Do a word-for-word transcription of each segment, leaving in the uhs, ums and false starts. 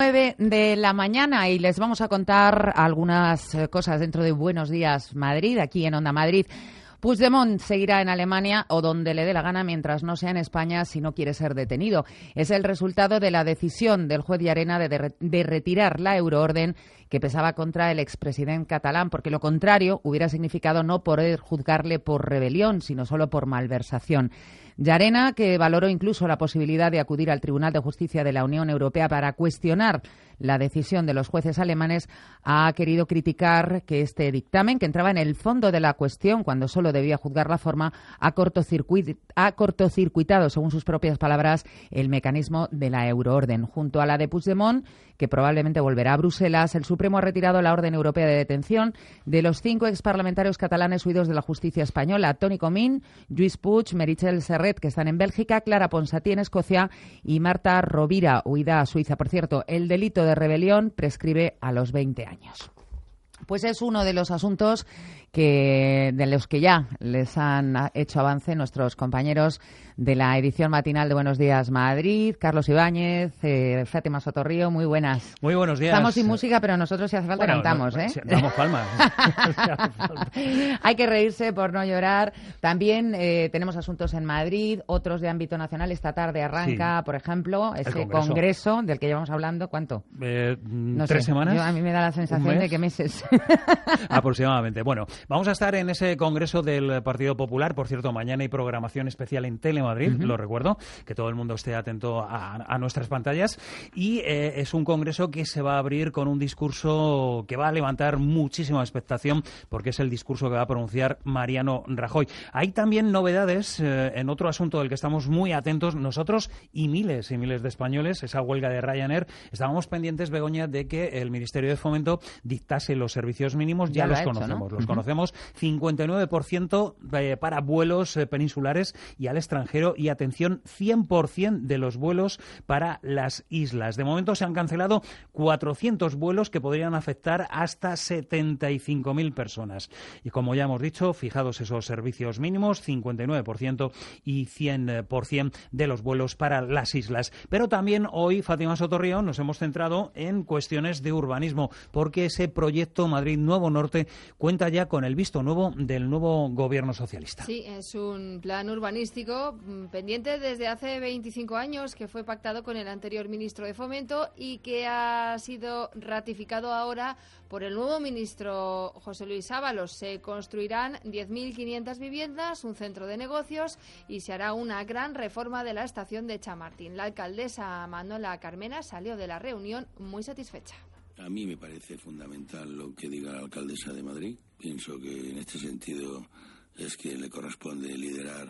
nueve de la mañana y les vamos a contar algunas cosas dentro de Buenos Días Madrid, aquí en Onda Madrid. Puigdemont seguirá en Alemania o donde le dé la gana mientras no sea en España si no quiere ser detenido. Es el resultado de la decisión del juez Llarena de, de, de retirar la euroorden que pesaba contra el expresidente catalán, porque lo contrario hubiera significado no poder juzgarle por rebelión, sino solo por malversación. Llarena, que valoró incluso la posibilidad de acudir al Tribunal de Justicia de la Unión Europea para cuestionar la decisión de los jueces alemanes, ha querido criticar que este dictamen, que entraba en el fondo de la cuestión cuando solo debía juzgar la forma, ha, cortocircuit- ha cortocircuitado, según sus propias palabras, el mecanismo de la euroorden. Junto a la de Puigdemont, que probablemente volverá a Bruselas, el Supremo ha retirado la orden europea de detención de los cinco exparlamentarios catalanes huidos de la justicia española: Toni Comín, Lluís Puig, Meritxell Serret, que están en Bélgica, Clara Ponsatí en Escocia y Marta Rovira, huida a Suiza. Por cierto, el delito de rebelión prescribe a los veinte años. Pues es uno de los asuntos que de los que ya les han hecho avance nuestros compañeros de la edición matinal de Buenos Días Madrid, Carlos Ibáñez, eh, Fátima Sotorrío, muy buenas. Muy buenos días. Estamos sin música, pero nosotros si hace falta bueno, cantamos, no, ¿eh? Damos palmas. Hay que reírse por no llorar. También eh, tenemos asuntos en Madrid, otros de ámbito nacional. Esta tarde arranca, sí, por ejemplo, ese congreso. congreso del que llevamos hablando. ¿Cuánto? Eh, no ¿Tres sé. semanas? Yo, a mí me da la sensación de que meses. Aproximadamente. Bueno, vamos a estar en ese congreso del Partido Popular. Por cierto, mañana hay programación especial en Telemadrid, uh-huh. Lo recuerdo, que todo el mundo esté atento a, a nuestras pantallas. Y eh, es un congreso que se va a abrir con un discurso que va a levantar muchísima expectación, porque es el discurso que va a pronunciar Mariano Rajoy. Hay también novedades eh, en otro asunto del que estamos muy atentos nosotros y miles y miles de españoles, esa huelga de Ryanair. Estábamos pendientes, Begoña, de que el Ministerio de Fomento dictase los servicios mínimos. Ya, ya los conocemos, hecho, ¿no? Los uh-huh. conocemos. cincuenta y nueve por ciento eh, para vuelos eh, peninsulares y al extranjero, y atención, cien por ciento de los vuelos para las islas. De momento se han cancelado cuatrocientos vuelos que podrían afectar hasta setenta y cinco mil personas. Y como ya hemos dicho, fijados esos servicios mínimos, cincuenta y nueve por ciento y cien por ciento de los vuelos para las islas. Pero también hoy, Fátima Sotorrío, nos hemos centrado en cuestiones de urbanismo, porque ese proyecto Madrid Nuevo Norte cuenta ya con el visto nuevo del nuevo gobierno socialista. Sí, es un plan urbanístico pendiente desde hace veinticinco años, que fue pactado con el anterior ministro de Fomento y que ha sido ratificado ahora por el nuevo ministro José Luis Ábalos. Se construirán diez mil quinientas viviendas, un centro de negocios y se hará una gran reforma de la estación de Chamartín. La alcaldesa Manuela Carmena salió de la reunión muy satisfecha. A mí me parece fundamental lo que diga la alcaldesa de Madrid. Pienso que en este sentido es quien le corresponde liderar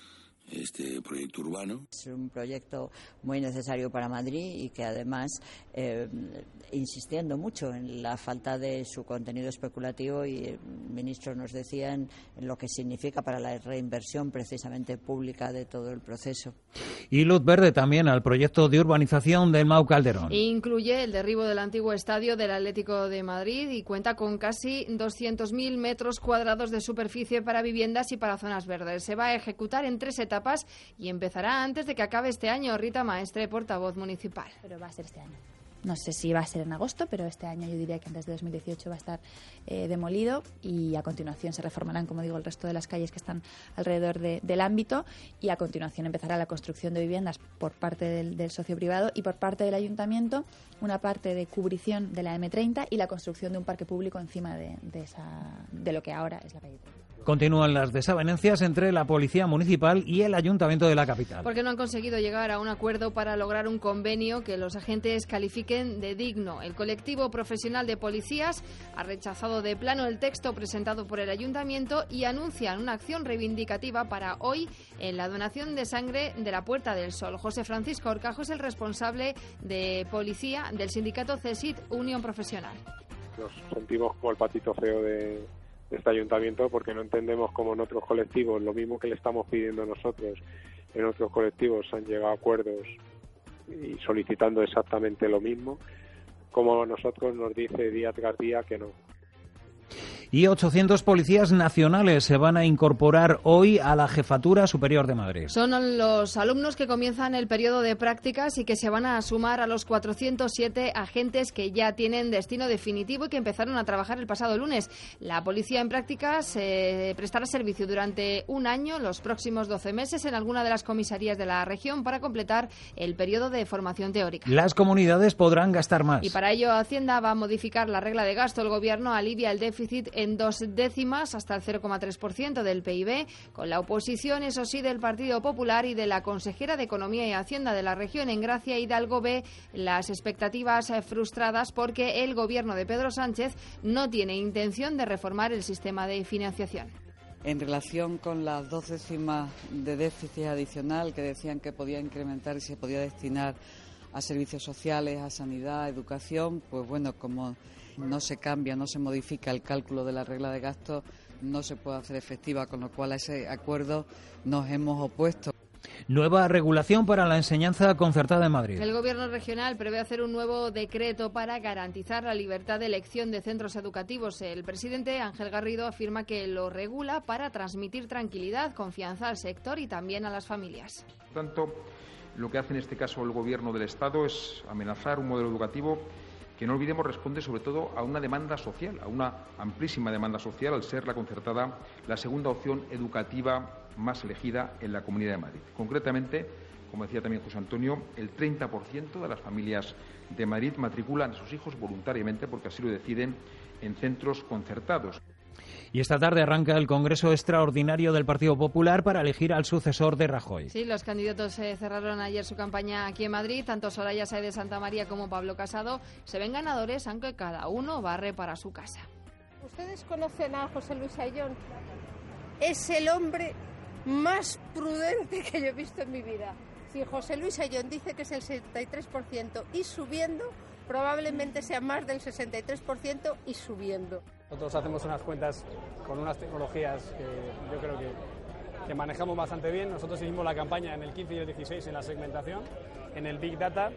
este proyecto urbano. Es un proyecto muy necesario para Madrid y que además, eh, insistiendo mucho en la falta de su contenido especulativo, y el ministro nos decía en, en lo que significa para la reinversión precisamente pública de todo el proceso. Y luz verde también al proyecto de urbanización del Mau Calderón. Incluye el derribo del antiguo estadio del Atlético de Madrid y cuenta con casi doscientos mil metros cuadrados de superficie para viviendas y para zonas verdes. Se va a ejecutar en tres etapas y empezará antes de que acabe este año. Rita Maestre, portavoz municipal. Pero va a ser este año. No sé si va a ser en agosto, pero este año yo diría que antes de dos mil dieciocho va a estar eh, demolido, y a continuación se reformarán, como digo, el resto de las calles que están alrededor de, del ámbito, y a continuación empezará la construcción de viviendas por parte del, del socio privado y por parte del ayuntamiento, una parte de cubrición de la eme treinta y la construcción de un parque público encima de, de, esa, de lo que ahora es la calle treinta. Continúan las desavenencias entre la Policía Municipal y el Ayuntamiento de la capital. Porque no han conseguido llegar a un acuerdo para lograr un convenio que los agentes califiquen de digno. El colectivo profesional de policías ha rechazado de plano el texto presentado por el Ayuntamiento y anuncian una acción reivindicativa para hoy en la donación de sangre de la Puerta del Sol. José Francisco Horcajo es el responsable de policía del sindicato CESID Unión Profesional. Nos sentimos como el patito feo de este ayuntamiento, porque no entendemos cómo en otros colectivos, lo mismo que le estamos pidiendo nosotros, en otros colectivos han llegado a acuerdos y solicitando exactamente lo mismo, como nosotros nos dice día tras día que no. Y ochocientos policías nacionales se van a incorporar hoy a la Jefatura Superior de Madrid. Son los alumnos que comienzan el periodo de prácticas y que se van a sumar a los cuatrocientos siete agentes que ya tienen destino definitivo y que empezaron a trabajar el pasado lunes. La policía en prácticas eh, prestará servicio durante un año, los próximos doce meses, en alguna de las comisarías de la región para completar el periodo de formación teórica. Las comunidades podrán gastar más. Y para ello Hacienda va a modificar la regla de gasto. El Gobierno alivia el déficit en dos décimas hasta el cero coma tres por ciento del P I B, con la oposición, eso sí, del Partido Popular y de la consejera de Economía y Hacienda de la región. En Gracia Hidalgo ve las expectativas eh, frustradas porque el Gobierno de Pedro Sánchez no tiene intención de reformar el sistema de financiación. En relación con las dos décimas de déficit adicional que decían que podía incrementar y se podía destinar a servicios sociales, a sanidad, a educación, pues bueno, como no se cambia, no se modifica el cálculo de la regla de gasto, no se puede hacer efectiva, con lo cual a ese acuerdo nos hemos opuesto. Nueva regulación para la enseñanza concertada en Madrid. El Gobierno regional prevé hacer un nuevo decreto para garantizar la libertad de elección de centros educativos. El presidente Ángel Garrido afirma que lo regula para transmitir tranquilidad, confianza al sector y también a las familias. Por tanto, lo que hace en este caso el Gobierno del Estado es amenazar un modelo educativo que, no olvidemos, responde sobre todo a una demanda social, a una amplísima demanda social, al ser la concertada la segunda opción educativa más elegida en la Comunidad de Madrid. Concretamente, como decía también José Antonio, el treinta por ciento de las familias de Madrid matriculan a sus hijos voluntariamente, porque así lo deciden, en centros concertados. Y esta tarde arranca el Congreso Extraordinario del Partido Popular para elegir al sucesor de Rajoy. Sí, los candidatos eh, cerraron ayer su campaña aquí en Madrid. Tanto Soraya Sáez de Santamaría como Pablo Casado se ven ganadores, aunque cada uno barre para su casa. ¿Ustedes conocen a José Luis Ayllón? Es el hombre más prudente que yo he visto en mi vida. Si José Luis Ayllón dice que es el setenta y tres por ciento y subiendo, probablemente sea más del sesenta y tres por ciento y subiendo. Nosotros hacemos unas cuentas con unas tecnologías que yo creo que, que manejamos bastante bien. Nosotros hicimos la campaña en el quince y el dieciséis en la segmentación, en el Big Data,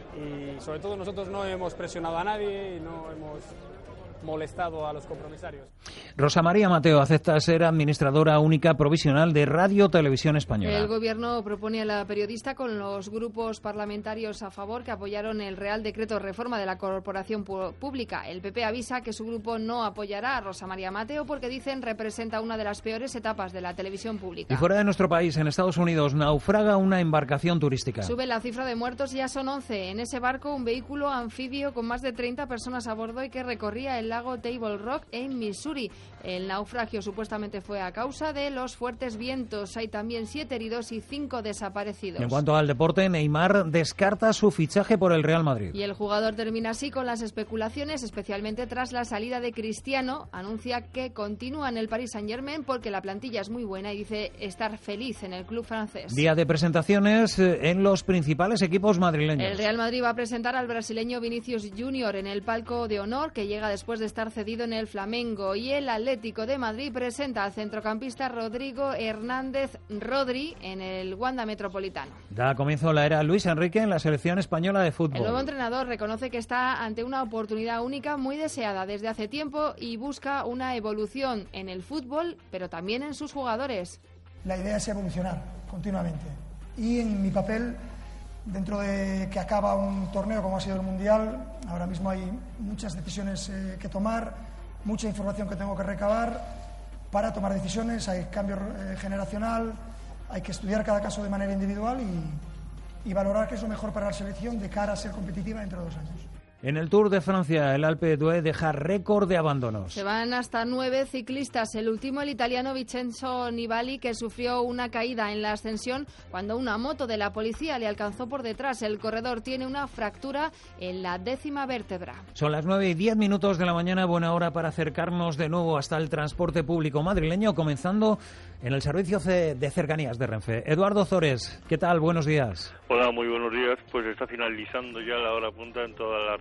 y sobre todo nosotros no hemos presionado a nadie y no hemos molestado a los compromisarios. Rosa María Mateo acepta ser administradora única provisional de Radio Televisión Española. El Gobierno propone a la periodista, con los grupos parlamentarios a favor que apoyaron el Real Decreto Reforma de la Corporación Pública. El P P avisa que su grupo no apoyará a Rosa María Mateo porque, dicen, representa una de las peores etapas de la televisión pública. Y fuera de nuestro país, en Estados Unidos, naufraga una embarcación turística. Sube la cifra de muertos, ya son once. En ese barco, un vehículo anfibio con más de treinta personas a bordo y que recorría el lago Table Rock en Missouri. El naufragio supuestamente fue a causa de los fuertes vientos. Hay también siete heridos y cinco desaparecidos. En cuanto al deporte, Neymar descarta su fichaje por el Real Madrid. Y el jugador termina así con las especulaciones, especialmente tras la salida de Cristiano. Anuncia que continúa en el Paris Saint-Germain porque la plantilla es muy buena y dice estar feliz en el club francés. Día de presentaciones en los principales equipos madrileños. El Real Madrid va a presentar al brasileño Vinicius Junior en el palco de honor, que llega después de estar cedido en el Flamengo, y el Atlético de Madrid presenta al centrocampista Rodrigo Hernández Rodri en el Wanda Metropolitano. Da comienzo la era Luis Enrique en la selección española de fútbol. El nuevo entrenador reconoce que está ante una oportunidad única muy deseada desde hace tiempo y busca una evolución en el fútbol, pero también en sus jugadores. La idea es evolucionar continuamente y en mi papel, dentro de que acaba un torneo como ha sido el Mundial, ahora mismo hay muchas decisiones eh, que tomar, mucha información que tengo que recabar para tomar decisiones, hay cambio eh, generacional, hay que estudiar cada caso de manera individual y, y valorar qué es lo mejor para la selección de cara a ser competitiva dentro de dos años. En el Tour de Francia, el Alpe d'Huez deja récord de abandonos. Se van hasta nueve ciclistas. El último, el italiano Vincenzo Nibali, que sufrió una caída en la ascensión cuando una moto de la policía le alcanzó por detrás. El corredor tiene una fractura en la décima vértebra. Son las nueve y diez minutos de la mañana, buena hora para acercarnos de nuevo hasta el transporte público madrileño, comenzando en el servicio de cercanías de Renfe. Eduardo Zores, ¿qué tal? Buenos días. Hola, muy buenos días. Pues está finalizando ya la hora punta en todas las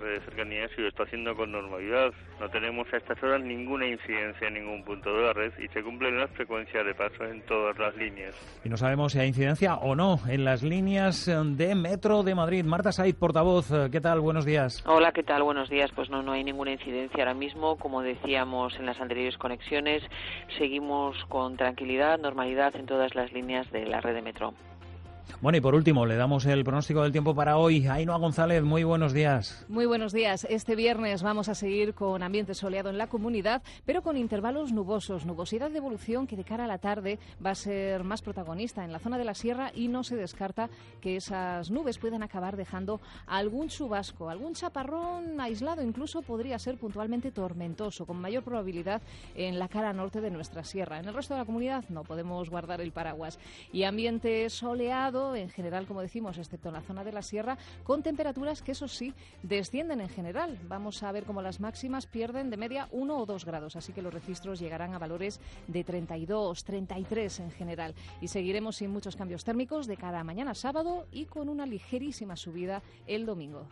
red de cercanías y lo está haciendo con normalidad. No tenemos a estas horas ninguna incidencia en ningún punto de la red y se cumplen las frecuencias de paso en todas las líneas. Y no sabemos si hay incidencia o no en las líneas de Metro de Madrid. Marta Saiz, portavoz, ¿qué tal? Buenos días. Hola, ¿qué tal? Buenos días. Pues no, no hay ninguna incidencia ahora mismo. Como decíamos en las anteriores conexiones, seguimos con tranquilidad, normalidad en todas las líneas de la red de Metro. Bueno, y por último, le damos el pronóstico del tiempo para hoy. Ainhoa González, muy buenos días. Muy buenos días. Este viernes vamos a seguir con ambiente soleado en la comunidad, pero con intervalos nubosos, nubosidad de evolución que de cara a la tarde va a ser más protagonista en la zona de la sierra y no se descarta que esas nubes puedan acabar dejando algún chubasco, algún chaparrón aislado, incluso podría ser puntualmente tormentoso, con mayor probabilidad en la cara norte de nuestra sierra. En el resto de la comunidad no podemos guardar el paraguas. Y ambiente soleado en general, como decimos, excepto en la zona de la sierra, con temperaturas que, eso sí, descienden en general. Vamos a ver cómo las máximas pierden de media uno o dos grados, así que los registros llegarán a valores de treinta y dos, treinta y tres en general. Y seguiremos sin muchos cambios térmicos de cara a mañana sábado y con una ligerísima subida el domingo.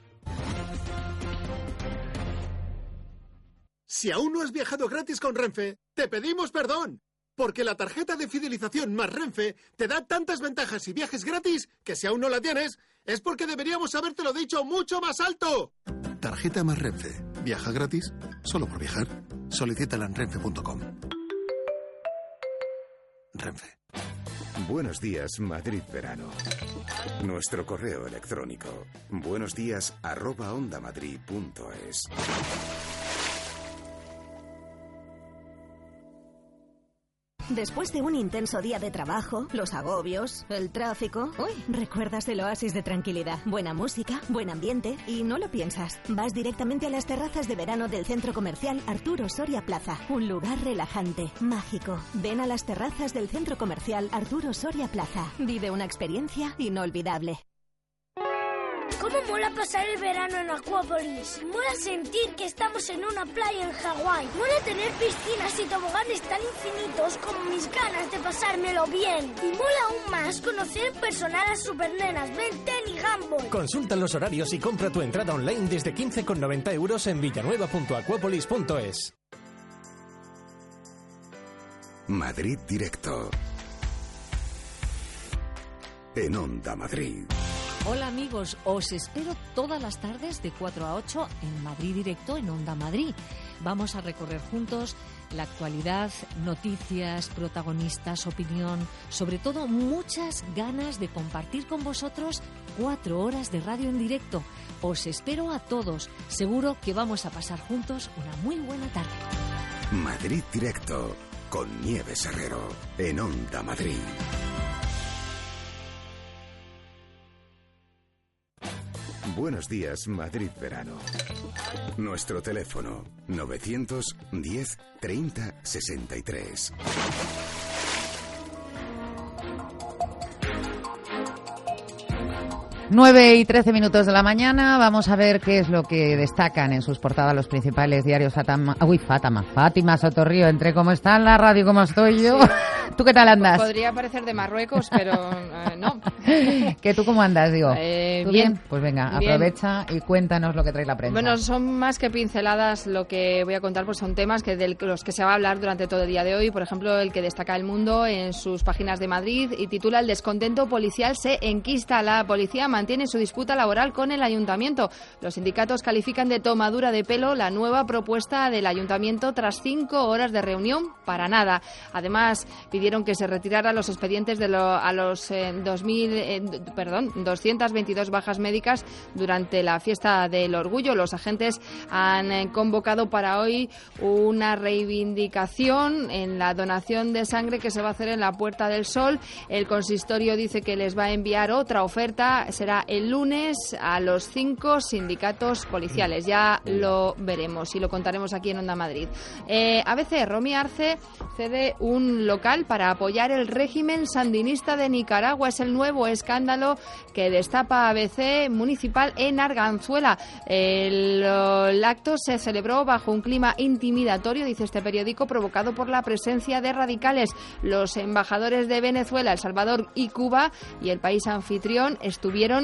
Si aún no has viajado gratis con Renfe, te pedimos perdón. Porque la tarjeta de fidelización más Renfe te da tantas ventajas y viajes gratis que si aún no la tienes, es porque deberíamos habértelo dicho mucho más alto. Tarjeta más Renfe. Viaja gratis solo por viajar. Solicítala en renfe punto com. Renfe. Buenos días, Madrid Verano. Nuestro correo electrónico. Buenos días arroba ondamadrid punto es. Después de un intenso día de trabajo, los agobios, el tráfico, uy, recuerdas el oasis de tranquilidad, buena música, buen ambiente y no lo piensas. Vas directamente a las terrazas de verano del centro comercial Arturo Soria Plaza. Un lugar relajante, mágico. Ven a las terrazas del centro comercial Arturo Soria Plaza. Vive una experiencia inolvidable. ¿Cómo mola pasar el verano en Acuópolis? Mola sentir que estamos en una playa en Hawái. Mola tener piscinas y toboganes tan infinitos como mis ganas de pasármelo bien. Y mola aún más conocer personal a supernenas, Ben ten y Gumball. Consulta los horarios y compra tu entrada online desde quince con noventa euros en villanueva punto acuópolis punto es. Madrid Directo. En Onda Madrid. Hola amigos, os espero todas las tardes de cuatro a ocho en Madrid Directo en Onda Madrid. Vamos a recorrer juntos la actualidad, noticias, protagonistas, opinión, sobre todo muchas ganas de compartir con vosotros cuatro horas de radio en directo. Os espero a todos, seguro que vamos a pasar juntos una muy buena tarde. Madrid Directo con Nieves Herrero en Onda Madrid. Buenos días, Madrid Verano. Nuestro teléfono novecientos diez treinta sesenta y tres. nueve y trece minutos de la mañana. Vamos a ver qué es lo que destacan en sus portadas los principales diarios. Fátima, uy, Fátima, Fátima Sotorrío, entre cómo está en la radio, cómo estoy yo. Sí. ¿Tú qué tal andas? Podría parecer de Marruecos, pero eh, no. ¿Qué tú cómo andas, digo? Eh, ¿Tú bien. bien? Pues venga, Bien. aprovecha y cuéntanos lo que trae la prensa. Bueno, son más que pinceladas lo que voy a contar, pues son temas que de los que se va a hablar durante todo el día de hoy. Por ejemplo, el que destaca El Mundo en sus páginas de Madrid y titula El descontento policial se enquista. La policía mantiene su disputa laboral con el ayuntamiento. Los sindicatos califican de tomadura de pelo la nueva propuesta del ayuntamiento tras cinco horas de reunión para nada. Además, pidieron que se retiraran los expedientes de lo, a los eh, dos mil, eh, perdón, doscientas veintidós bajas médicas durante la fiesta del orgullo. Los agentes han eh, convocado para hoy una reivindicación en la donación de sangre que se va a hacer en la Puerta del Sol. El consistorio dice que les va a enviar otra oferta. Será el lunes a los cinco sindicatos policiales. Ya lo veremos y lo contaremos aquí en Onda Madrid. Eh, A B C, Romy Arce cede un local para apoyar el régimen sandinista de Nicaragua. Es el nuevo escándalo que destapa A B C municipal en Arganzuela. El, el acto se celebró bajo un clima intimidatorio, dice este periódico, provocado por la presencia de radicales. Los embajadores de Venezuela, El Salvador y Cuba y el país anfitrión estuvieron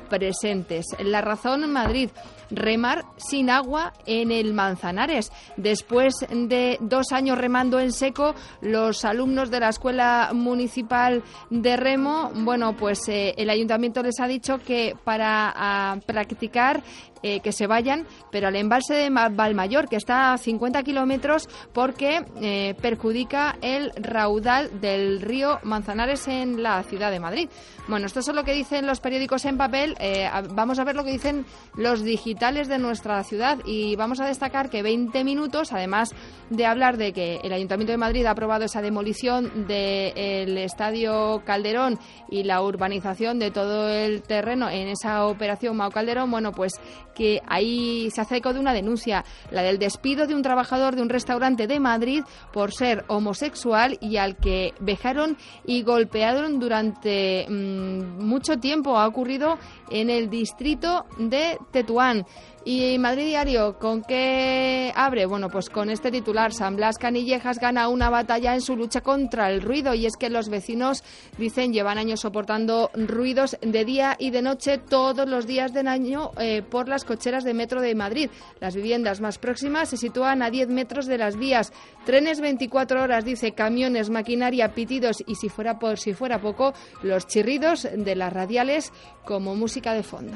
presentes. La razón, Madrid, remar sin agua en el Manzanares. Después de dos años remando en seco, los alumnos de la Escuela Municipal de Remo, bueno, pues eh, el ayuntamiento les ha dicho que para a, practicar Eh, que se vayan, pero al embalse de Valmayor, que está a cincuenta kilómetros, porque eh, perjudica el raudal del río Manzanares en la ciudad de Madrid. Bueno, esto es lo que dicen los periódicos en papel. Eh, vamos a ver lo que dicen los digitales de nuestra ciudad y vamos a destacar que veinte minutos, además de hablar de que el Ayuntamiento de Madrid ha aprobado esa demolición del Estadio Calderón y la urbanización de todo el terreno en esa operación Mao Calderón, bueno, pues que ahí se hace eco de una denuncia, la del despido de un trabajador de un restaurante de Madrid por ser homosexual y al que vejaron y golpearon durante mmm, mucho tiempo. Ha ocurrido en el distrito de Tetuán. Y Madrid Diario, ¿con qué abre? Bueno, pues con este titular: San Blas Canillejas gana una batalla en su lucha contra el ruido. Y es que los vecinos, dicen, llevan años soportando ruidos de día y de noche todos los días del año eh, por las cocheras de Metro de Madrid. Las viviendas más próximas se sitúan a diez metros de las vías. Trenes veinticuatro horas, dice, camiones, maquinaria, pitidos y, si fuera por si fuera poco, los chirridos de las radiales como música de fondo.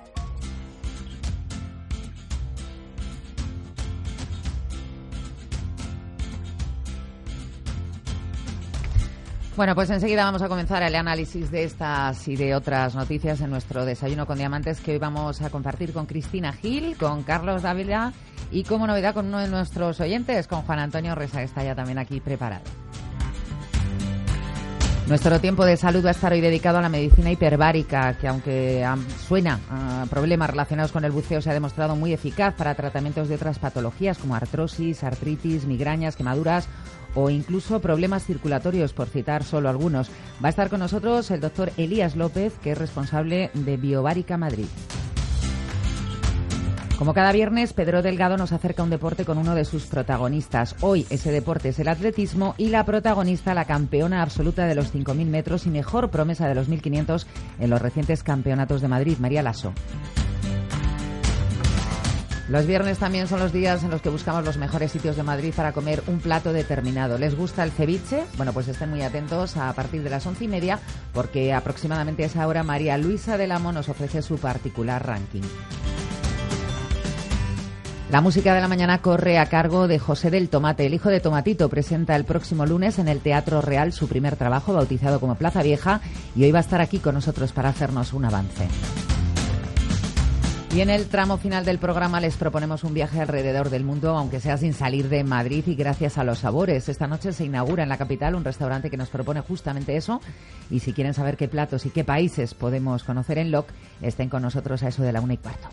Bueno, pues enseguida vamos a comenzar el análisis de estas y de otras noticias en nuestro Desayuno con Diamantes, que hoy vamos a compartir con Cristina Gil, con Carlos Dávila y, como novedad, con uno de nuestros oyentes, con Juan Antonio Resa, que está ya también aquí preparado. Nuestro tiempo de salud va a estar hoy dedicado a la medicina hiperbárica, que aunque suena a problemas relacionados con el buceo, se ha demostrado muy eficaz para tratamientos de otras patologías como artrosis, artritis, migrañas, quemaduras o incluso problemas circulatorios, por citar solo algunos. Va a estar con nosotros el doctor Elías López, que es responsable de Biobárica Madrid. Como cada viernes, Pedro Delgado nos acerca un deporte con uno de sus protagonistas. Hoy ese deporte es el atletismo y la protagonista, la campeona absoluta de los cinco mil metros y mejor promesa de los mil quinientos en los recientes campeonatos de Madrid, María Lasso. Los viernes también son los días en los que buscamos los mejores sitios de Madrid para comer un plato determinado. ¿Les gusta el ceviche? Bueno, pues estén muy atentos a partir de las once y media, porque aproximadamente a esa hora María Luisa del Amo nos ofrece su particular ranking. La música de la mañana corre a cargo de José del Tomate. El hijo de Tomatito presenta el próximo lunes en el Teatro Real su primer trabajo, bautizado como Plaza Vieja, y hoy va a estar aquí con nosotros para hacernos un avance. Y en el tramo final del programa les proponemos un viaje alrededor del mundo, aunque sea sin salir de Madrid y gracias a los sabores. Esta noche se inaugura en la capital un restaurante que nos propone justamente eso. Y si quieren saber qué platos y qué países podemos conocer en L O C, estén con nosotros a eso de la una y cuarto.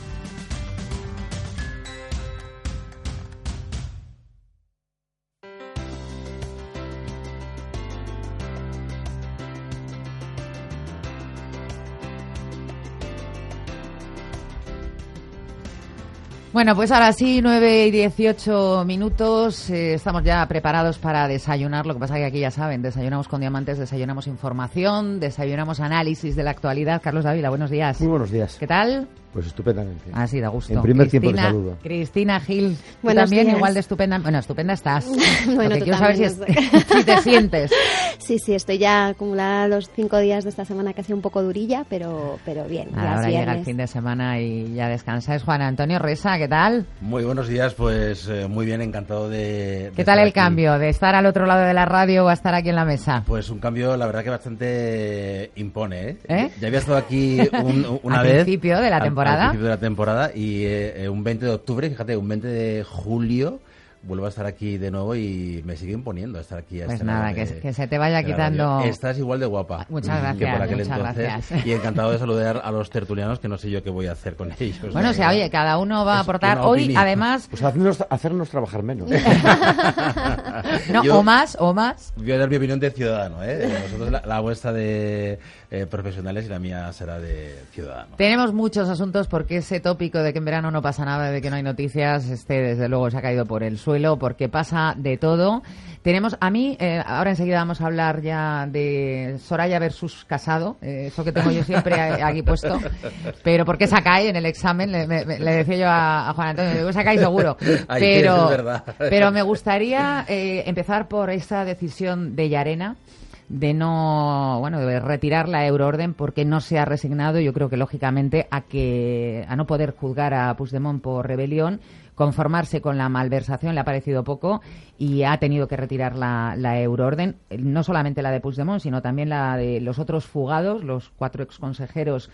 Bueno, pues ahora sí, nueve y dieciocho minutos, eh, estamos ya preparados para desayunar. Lo que pasa es que aquí ya saben, desayunamos con diamantes, desayunamos información, desayunamos análisis de la actualidad. Carlos Dávila, buenos días. Muy buenos días. ¿Qué tal? Pues estupendamente. Ah, sí, da gusto. En primer Cristina, tiempo te saludo. Cristina Gil, tú Buenos también días. igual de estupenda. Bueno, estupenda estás. Bueno, Lo que quiero saber si, es, también si te sientes. Sí, sí, estoy ya acumulada los cinco días de esta semana, que ha sido un poco durilla, pero, pero bien. Ya Ahora es llega el viernes. fin de semana y ya descansáis. Juan Antonio Resa, ¿qué tal? Muy buenos días, pues eh, muy bien, encantado de... de ¿Qué tal estar el aquí. cambio de estar al otro lado de la radio o a estar aquí en la mesa? Pues un cambio, la verdad que bastante impone, ¿eh? ¿Eh? Ya había estado aquí un- una Al vez. principio de la al- temporada. Al principio de la temporada y eh, eh, un veinte de octubre, fíjate, un veinte de julio vuelvo a estar aquí de nuevo y me sigue imponiendo estar aquí. A Pues este nada, lado que, de- que se te vaya de la quitando... radio. Estás igual de guapa. Muchas que gracias, por aquel muchas entonces. gracias. Y encantado de saludar a los tertulianos, que no sé yo qué voy a hacer con ellos. Bueno, o sea, oye, cada uno va a Es aportar. una Hoy, opinión. además... Pues hacernos, hacernos trabajar menos. No, Yo- o más, o más. Voy a dar mi opinión de ciudadano, ¿eh? Vosotros la, la vuestra de eh, profesionales y la mía será de ciudadano. Tenemos muchos asuntos porque ese tópico de que en verano no pasa nada, de que no hay noticias, este desde luego se ha caído por el suelo. suelo porque pasa de todo. Tenemos, a mí, eh, ahora enseguida vamos a hablar ya de Soraya versus Casado, eh, eso que tengo yo siempre aquí puesto, pero porque esa cae en el examen, le, me, le decía yo a, a Juan Antonio, digo, esa cae seguro. Ay, pero, es verdad. pero me gustaría eh, empezar por esa decisión de Llarena, de no, bueno, de retirar la euroorden porque no se ha resignado, yo creo que lógicamente, a que a no poder juzgar a Puigdemont por rebelión, conformarse con la malversación le ha parecido poco y ha tenido que retirar la, la euroorden, no solamente la de Puigdemont, sino también la de los otros fugados, los cuatro exconsejeros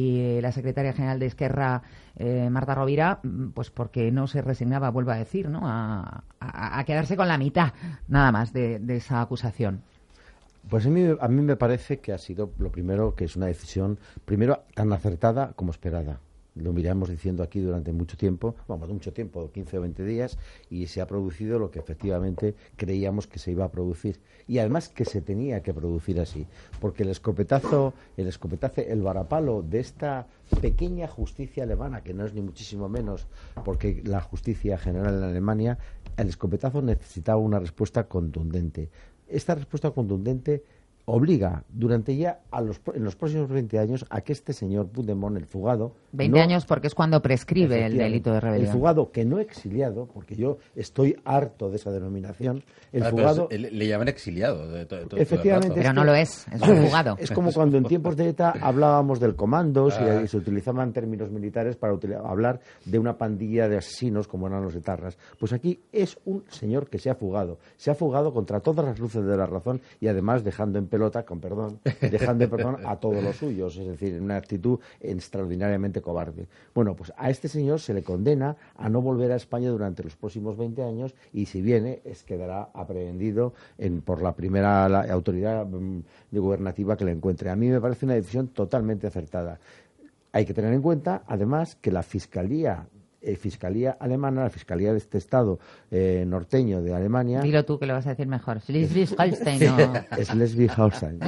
y la secretaria general de Esquerra, eh, Marta Rovira, pues porque no se resignaba, vuelvo a decir, ¿no? a, a, a quedarse con la mitad nada más de, de esa acusación. Pues a mí, a mí me parece que ha sido lo primero, que es una decisión, primero, tan acertada como esperada. Lo miramos diciendo aquí durante mucho tiempo, vamos, mucho tiempo, quince o veinte días, y se ha producido lo que efectivamente creíamos que se iba a producir. Y además que se tenía que producir así, porque el escopetazo, el escopetazo, el varapalo de esta pequeña justicia alemana, que no es ni muchísimo menos, porque la justicia general en Alemania, el escopetazo necesitaba una respuesta contundente. Esta respuesta contundente obliga durante ya a los, en los próximos veinte años a que este señor Puigdemont, el fugado... veinte no, años porque es cuando prescribe el delito de rebelión. El fugado que no exiliado, porque yo estoy harto de esa denominación, el ah, fugado... Le, le llaman exiliado. De to, to, efectivamente. Pero no lo es, es un fugado. Es como cuando en tiempos de ETA hablábamos del comandos ah. y, y se utilizaban términos militares para hablar de una pandilla de asesinos como eran los etarras. Pues aquí es un señor que se ha fugado. Se ha fugado contra todas las luces de la razón y además dejando en pelota, con perdón, dejando en perdón a todos los suyos, es decir, en una actitud extraordinariamente cobarde. Bueno, pues a este señor se le condena a no volver a España durante los próximos veinte años y si viene, es quedará aprehendido en, por la primera la, autoridad um, gubernativa que le encuentre. A mí me parece una decisión totalmente acertada. Hay que tener en cuenta, además, que la Fiscalía Eh, Fiscalía alemana, la Fiscalía de este Estado eh, norteño de Alemania... Dilo tú que lo vas a decir mejor. Schleswig-Holstein, ¿no? Schleswig-Holstein.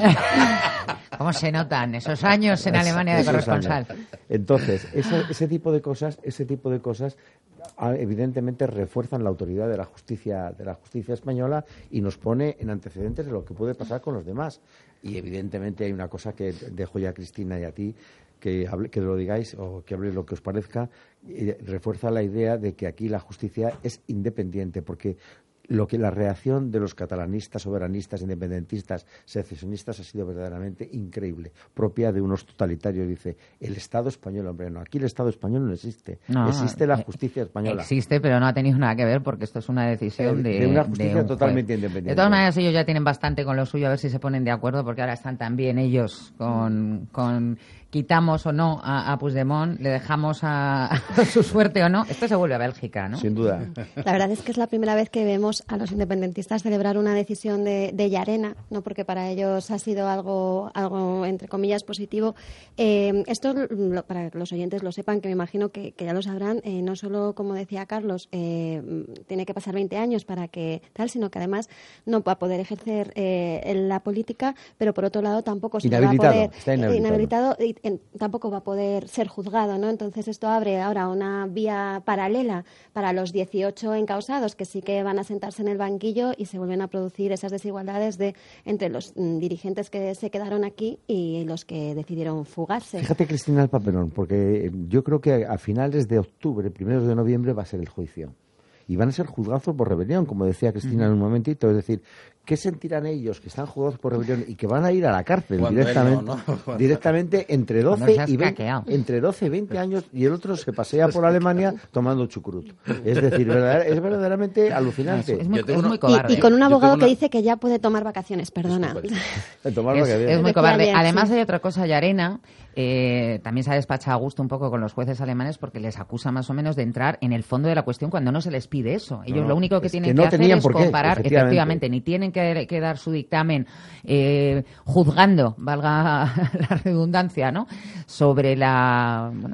¿Cómo se notan esos años en Alemania de corresponsal? Entonces, ese, ese tipo de cosas, ese tipo de cosas evidentemente refuerzan la autoridad de la justicia de la justicia española y nos pone en antecedentes de lo que puede pasar con los demás. Y evidentemente hay una cosa que dejo ya a Cristina y a ti, que, hable, que lo digáis o que hable lo que os parezca, eh, refuerza la idea de que aquí la justicia es independiente, porque lo que la reacción de los catalanistas, soberanistas, independentistas, secesionistas ha sido verdaderamente increíble, propia de unos totalitarios. Dice, el Estado español, hombre, no, aquí el Estado español no existe, no, existe la justicia española. Existe, pero no ha tenido nada que ver porque esto es una decisión de, de una justicia de un totalmente juez. Independiente. De todas maneras, ellos ya tienen bastante con lo suyo, a ver si se ponen de acuerdo, porque ahora están también ellos con... con quitamos o no a, a Puigdemont, le dejamos a, a su suerte o no. Esto se vuelve a Bélgica, ¿no? Sin duda. La verdad es que es la primera vez que vemos a los independentistas celebrar una decisión de, de Llarena, ¿no? Porque para ellos ha sido algo, algo entre comillas, positivo. Eh, esto, lo, para que los oyentes lo sepan, que me imagino que, que ya lo sabrán, eh, no solo, como decía Carlos, eh, tiene que pasar veinte años para que tal, sino que además no va a poder ejercer eh, la política, pero por otro lado tampoco se le va a poder... Está inhabilitado. Eh, inhabilitado y, en, tampoco va a poder ser juzgado, ¿no? Entonces esto abre ahora una vía paralela para los dieciocho encausados que sí que van a sentarse en el banquillo y se vuelven a producir esas desigualdades de entre los mm, dirigentes que se quedaron aquí y los que decidieron fugarse. Fíjate, Cristina, el papelón, porque yo creo que a finales de octubre, primeros de noviembre, va a ser el juicio. Y van a ser juzgados por rebelión, como decía Cristina uh-huh. en un momentito. Es decir, ¿qué sentirán ellos que están juzgados por rebelión y que van a ir a la cárcel directamente, no, no. directamente entre doce y veinte, entre doce y veinte años y el otro se pasea por Alemania tomando chucrut? Es decir, verdad, es verdaderamente alucinante. Es muy, es muy cobarde. Y, y con un abogado una... que dice que ya puede tomar vacaciones, perdona. tomar es, vacaciones. es muy cobarde. Además hay otra cosa, Llarena eh, también se ha despachado a gusto un poco con los jueces alemanes porque les acusa más o menos de entrar en el fondo de la cuestión cuando no se les pide eso. Ellos no, lo único que tienen que, no que hacer es comparar, qué, efectivamente. efectivamente, ni tienen que, que dar su dictamen eh, juzgando, valga la redundancia, ¿no?, sobre la, bueno,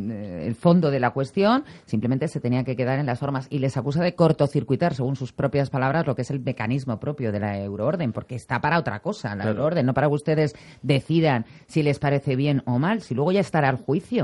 el fondo de la cuestión, simplemente se tenía que quedar en las formas y les acusa de cortocircuitar, según sus propias palabras, lo que es el mecanismo propio de la euroorden, porque está para otra cosa la claro. euroorden, no para que ustedes decidan si les parece bien o mal, si luego ya estará el juicio.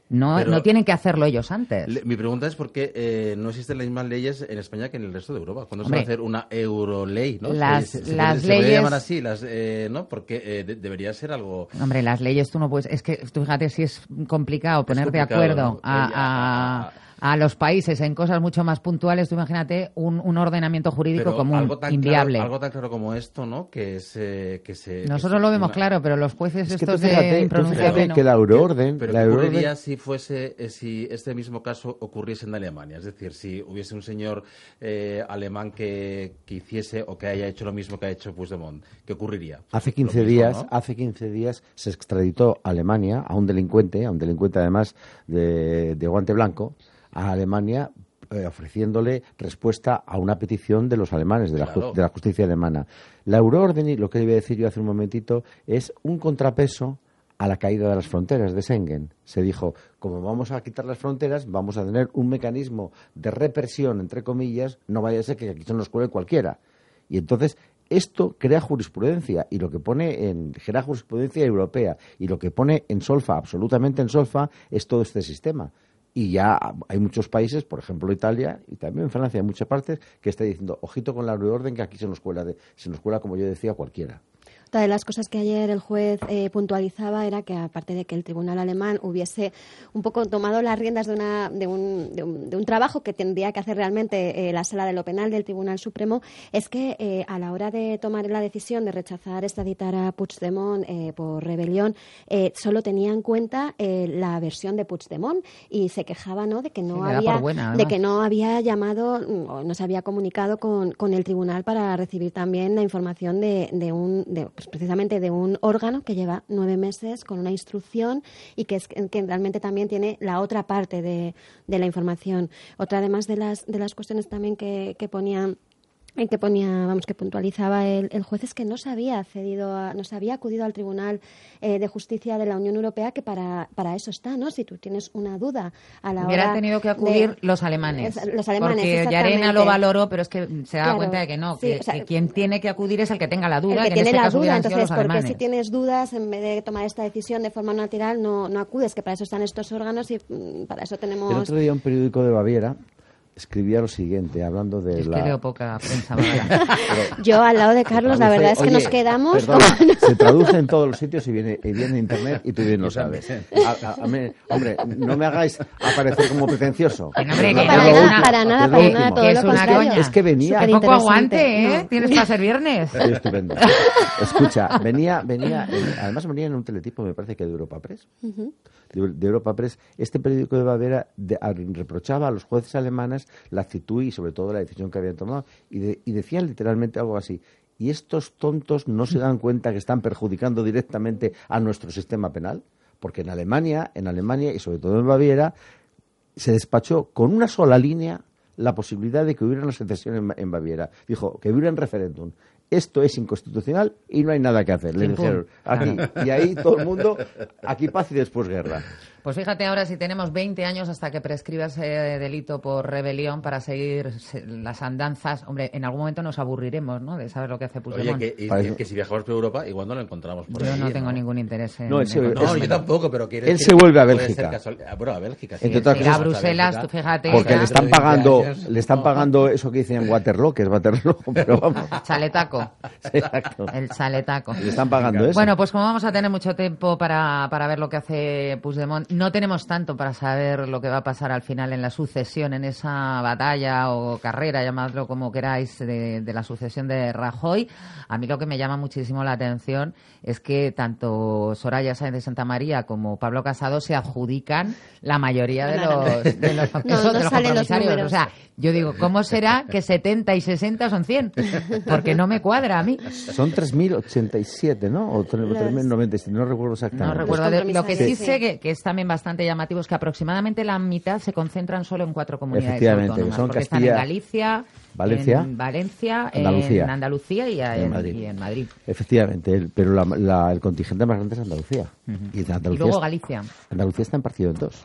No, Pero no tienen que hacerlo ellos antes. Le, mi pregunta es por qué eh, no existen las mismas leyes en España que en el resto de Europa. ¿Cuándo Hombre, se va a hacer una euroley? ¿No? Las, se, se, las se, leyes... se puede llamar así, las, eh, ¿no? Porque eh, de, debería ser algo... Hombre, las leyes tú no puedes... Es que tú fíjate si es complicado poner de acuerdo, ¿no?, a... a... a los países en cosas mucho más puntuales. Tú imagínate un, un ordenamiento jurídico pero común, algo tan inviable. Claro, algo tan claro como esto, ¿no? Que se... Que se Nosotros que lo se, vemos una... claro, pero los jueces es que estos fíjate, de impronunciable no. Que la euroorden... Pero la ¿qué euroorden... ocurriría si fuese eh, si este mismo caso ocurriese en Alemania? Es decir, si hubiese un señor eh, alemán que, que hiciese o que haya hecho lo mismo que ha hecho Puigdemont, ¿qué ocurriría? Pues hace quince mismo, días, ¿no? hace quince días se extraditó a Alemania a un delincuente, a un delincuente además de, de guante blanco, a Alemania, eh, ofreciéndole respuesta a una petición de los alemanes, de la, Claro. de la justicia alemana. La euroorden, y lo que iba a decir yo hace un momentito, es un contrapeso a la caída de las fronteras de Schengen. Se dijo, como vamos a quitar las fronteras, vamos a tener un mecanismo de represión, entre comillas, no vaya a ser que aquí se nos cuele cualquiera. Y entonces esto crea jurisprudencia, y lo que pone en crea jurisprudencia europea, y lo que pone en solfa, absolutamente en solfa, es todo este sistema. Y ya hay muchos países, por ejemplo Italia y también Francia, en muchas partes, que está diciendo, ojito con la euroorden, que aquí se nos cuela, de, se nos cuela, como yo decía, cualquiera. Otra de las cosas que ayer el juez eh, puntualizaba era que, aparte de que el tribunal alemán hubiese un poco tomado las riendas de, una, de, un, de, un, de un trabajo que tendría que hacer realmente eh, la Sala de lo Penal del Tribunal Supremo, es que eh, a la hora de tomar la decisión de rechazar extraditar a Puigdemont eh, por rebelión, eh, solo tenía en cuenta eh, la versión de Puigdemont, y se quejaba, ¿no?, de que no, sí, había, buena, de que no había llamado o no se había comunicado con, con el tribunal para recibir también la información de, de un... De, pues precisamente de un órgano que lleva nueve meses con una instrucción y que es que realmente también tiene la otra parte de, de la información. Otra, además de las de las cuestiones también que, que ponían en que ponía, vamos, que puntualizaba el, el juez, es que no se había accedido, a, no se había acudido al Tribunal eh, de Justicia de la Unión Europea, que para, para eso está, ¿no? Si tú tienes una duda a la Hubieran hora tenido que acudir de, los alemanes. Es, los alemanes, porque Llarena lo valoró, pero es que se da claro, cuenta de que no, sí, que, o sea, que quien tiene que acudir es el que tenga la duda, el que, que tiene en este la caso duda. hubieran sido Entonces, los porque alemanes. si tienes dudas, en vez de tomar esta decisión de forma unilateral, no, no acudes, que para eso están estos órganos y mm, para eso tenemos... El otro día un periódico de Baviera escribía lo siguiente, hablando de es la... que leo poca prensa. Pero... Yo, al lado de Carlos, la verdad es que Oye, nos quedamos... perdón, como... se traduce en todos los sitios y viene, y viene en Internet, y tú bien lo sabes. A, a, a mí, hombre, no me hagáis aparecer como pretencioso. Que no, hombre, no, que para, no, nada, una, para nada, para nada, todo es lo una contrario. coña. Es que venía... Un poco aguante, ¿eh? No. Tienes para ser viernes. Sí, estupendo. Escucha, venía, venía, además venía en un teletipo, me parece que de Europa Press. Uh-huh. De, de Europa Press, este periódico de Baviera de, a, reprochaba a los jueces alemanes la actitud y sobre todo la decisión que habían tomado, y, de, y decían literalmente algo así: ¿y estos tontos no se dan cuenta que están perjudicando directamente a nuestro sistema penal? Porque en Alemania, en Alemania y sobre todo en Baviera, se despachó con una sola línea la posibilidad de que hubiera una secesión en, en Baviera. Dijo que hubiera un referéndum. Esto es inconstitucional y no hay nada que hacer, le dijeron. Aquí, y ahí todo el mundo, aquí paz y después guerra. Pues fíjate ahora, si tenemos veinte años hasta que prescriba ese delito por rebelión para seguir las andanzas, hombre, en algún momento nos aburriremos, ¿no?, de saber lo que hace Puigdemont. Oye, que, y, que si viajamos por Europa, igual no lo encontramos por Yo ahí, no tengo ¿no? ningún interés en... No, él se, en no, yo tampoco, pero quiere él decir se vuelve a puede Bélgica. ser casual... ah, bueno, a Bélgica, sí. Entre otras sí, cosas, a Bruselas, tú fíjate. Porque ya. le están pagando, le están pagando eso que dicen Waterloo, que es Waterloo, pero vamos. Chaletaco. Exacto. El chaletaco. Le están pagando eso. Bueno, pues como vamos a tener mucho tiempo para, para ver lo que hace Puigdemont, no tenemos tanto para saber lo que va a pasar al final en la sucesión, en esa batalla o carrera, llamadlo como queráis, de, de la sucesión de Rajoy. A mí lo que me llama muchísimo la atención es que tanto Soraya Sáenz de Santamaría como Pablo Casado se adjudican la mayoría de los, de los, no, eso, no de los salen los compromisarios. números. O sea, yo digo, ¿cómo será que setenta y sesenta son cien? Porque no me cuadra a mí. Son tres mil ochenta y siete, ¿no? O tres mil noventa y siete, no recuerdo exactamente. No recuerdo. De, lo que sí, sí. sé que, que es también bastante llamativo es que aproximadamente la mitad se concentran solo en cuatro comunidades Efectivamente, autónomas. son porque Castilla, están en Galicia, Valencia, en Valencia, Andalucía. en Andalucía y, en, en Madrid. y en Madrid. Efectivamente, el, pero la, la, el contingente más grande es Andalucía. Uh-huh. Y, Andalucía y luego es, Galicia. Andalucía está en partido en dos.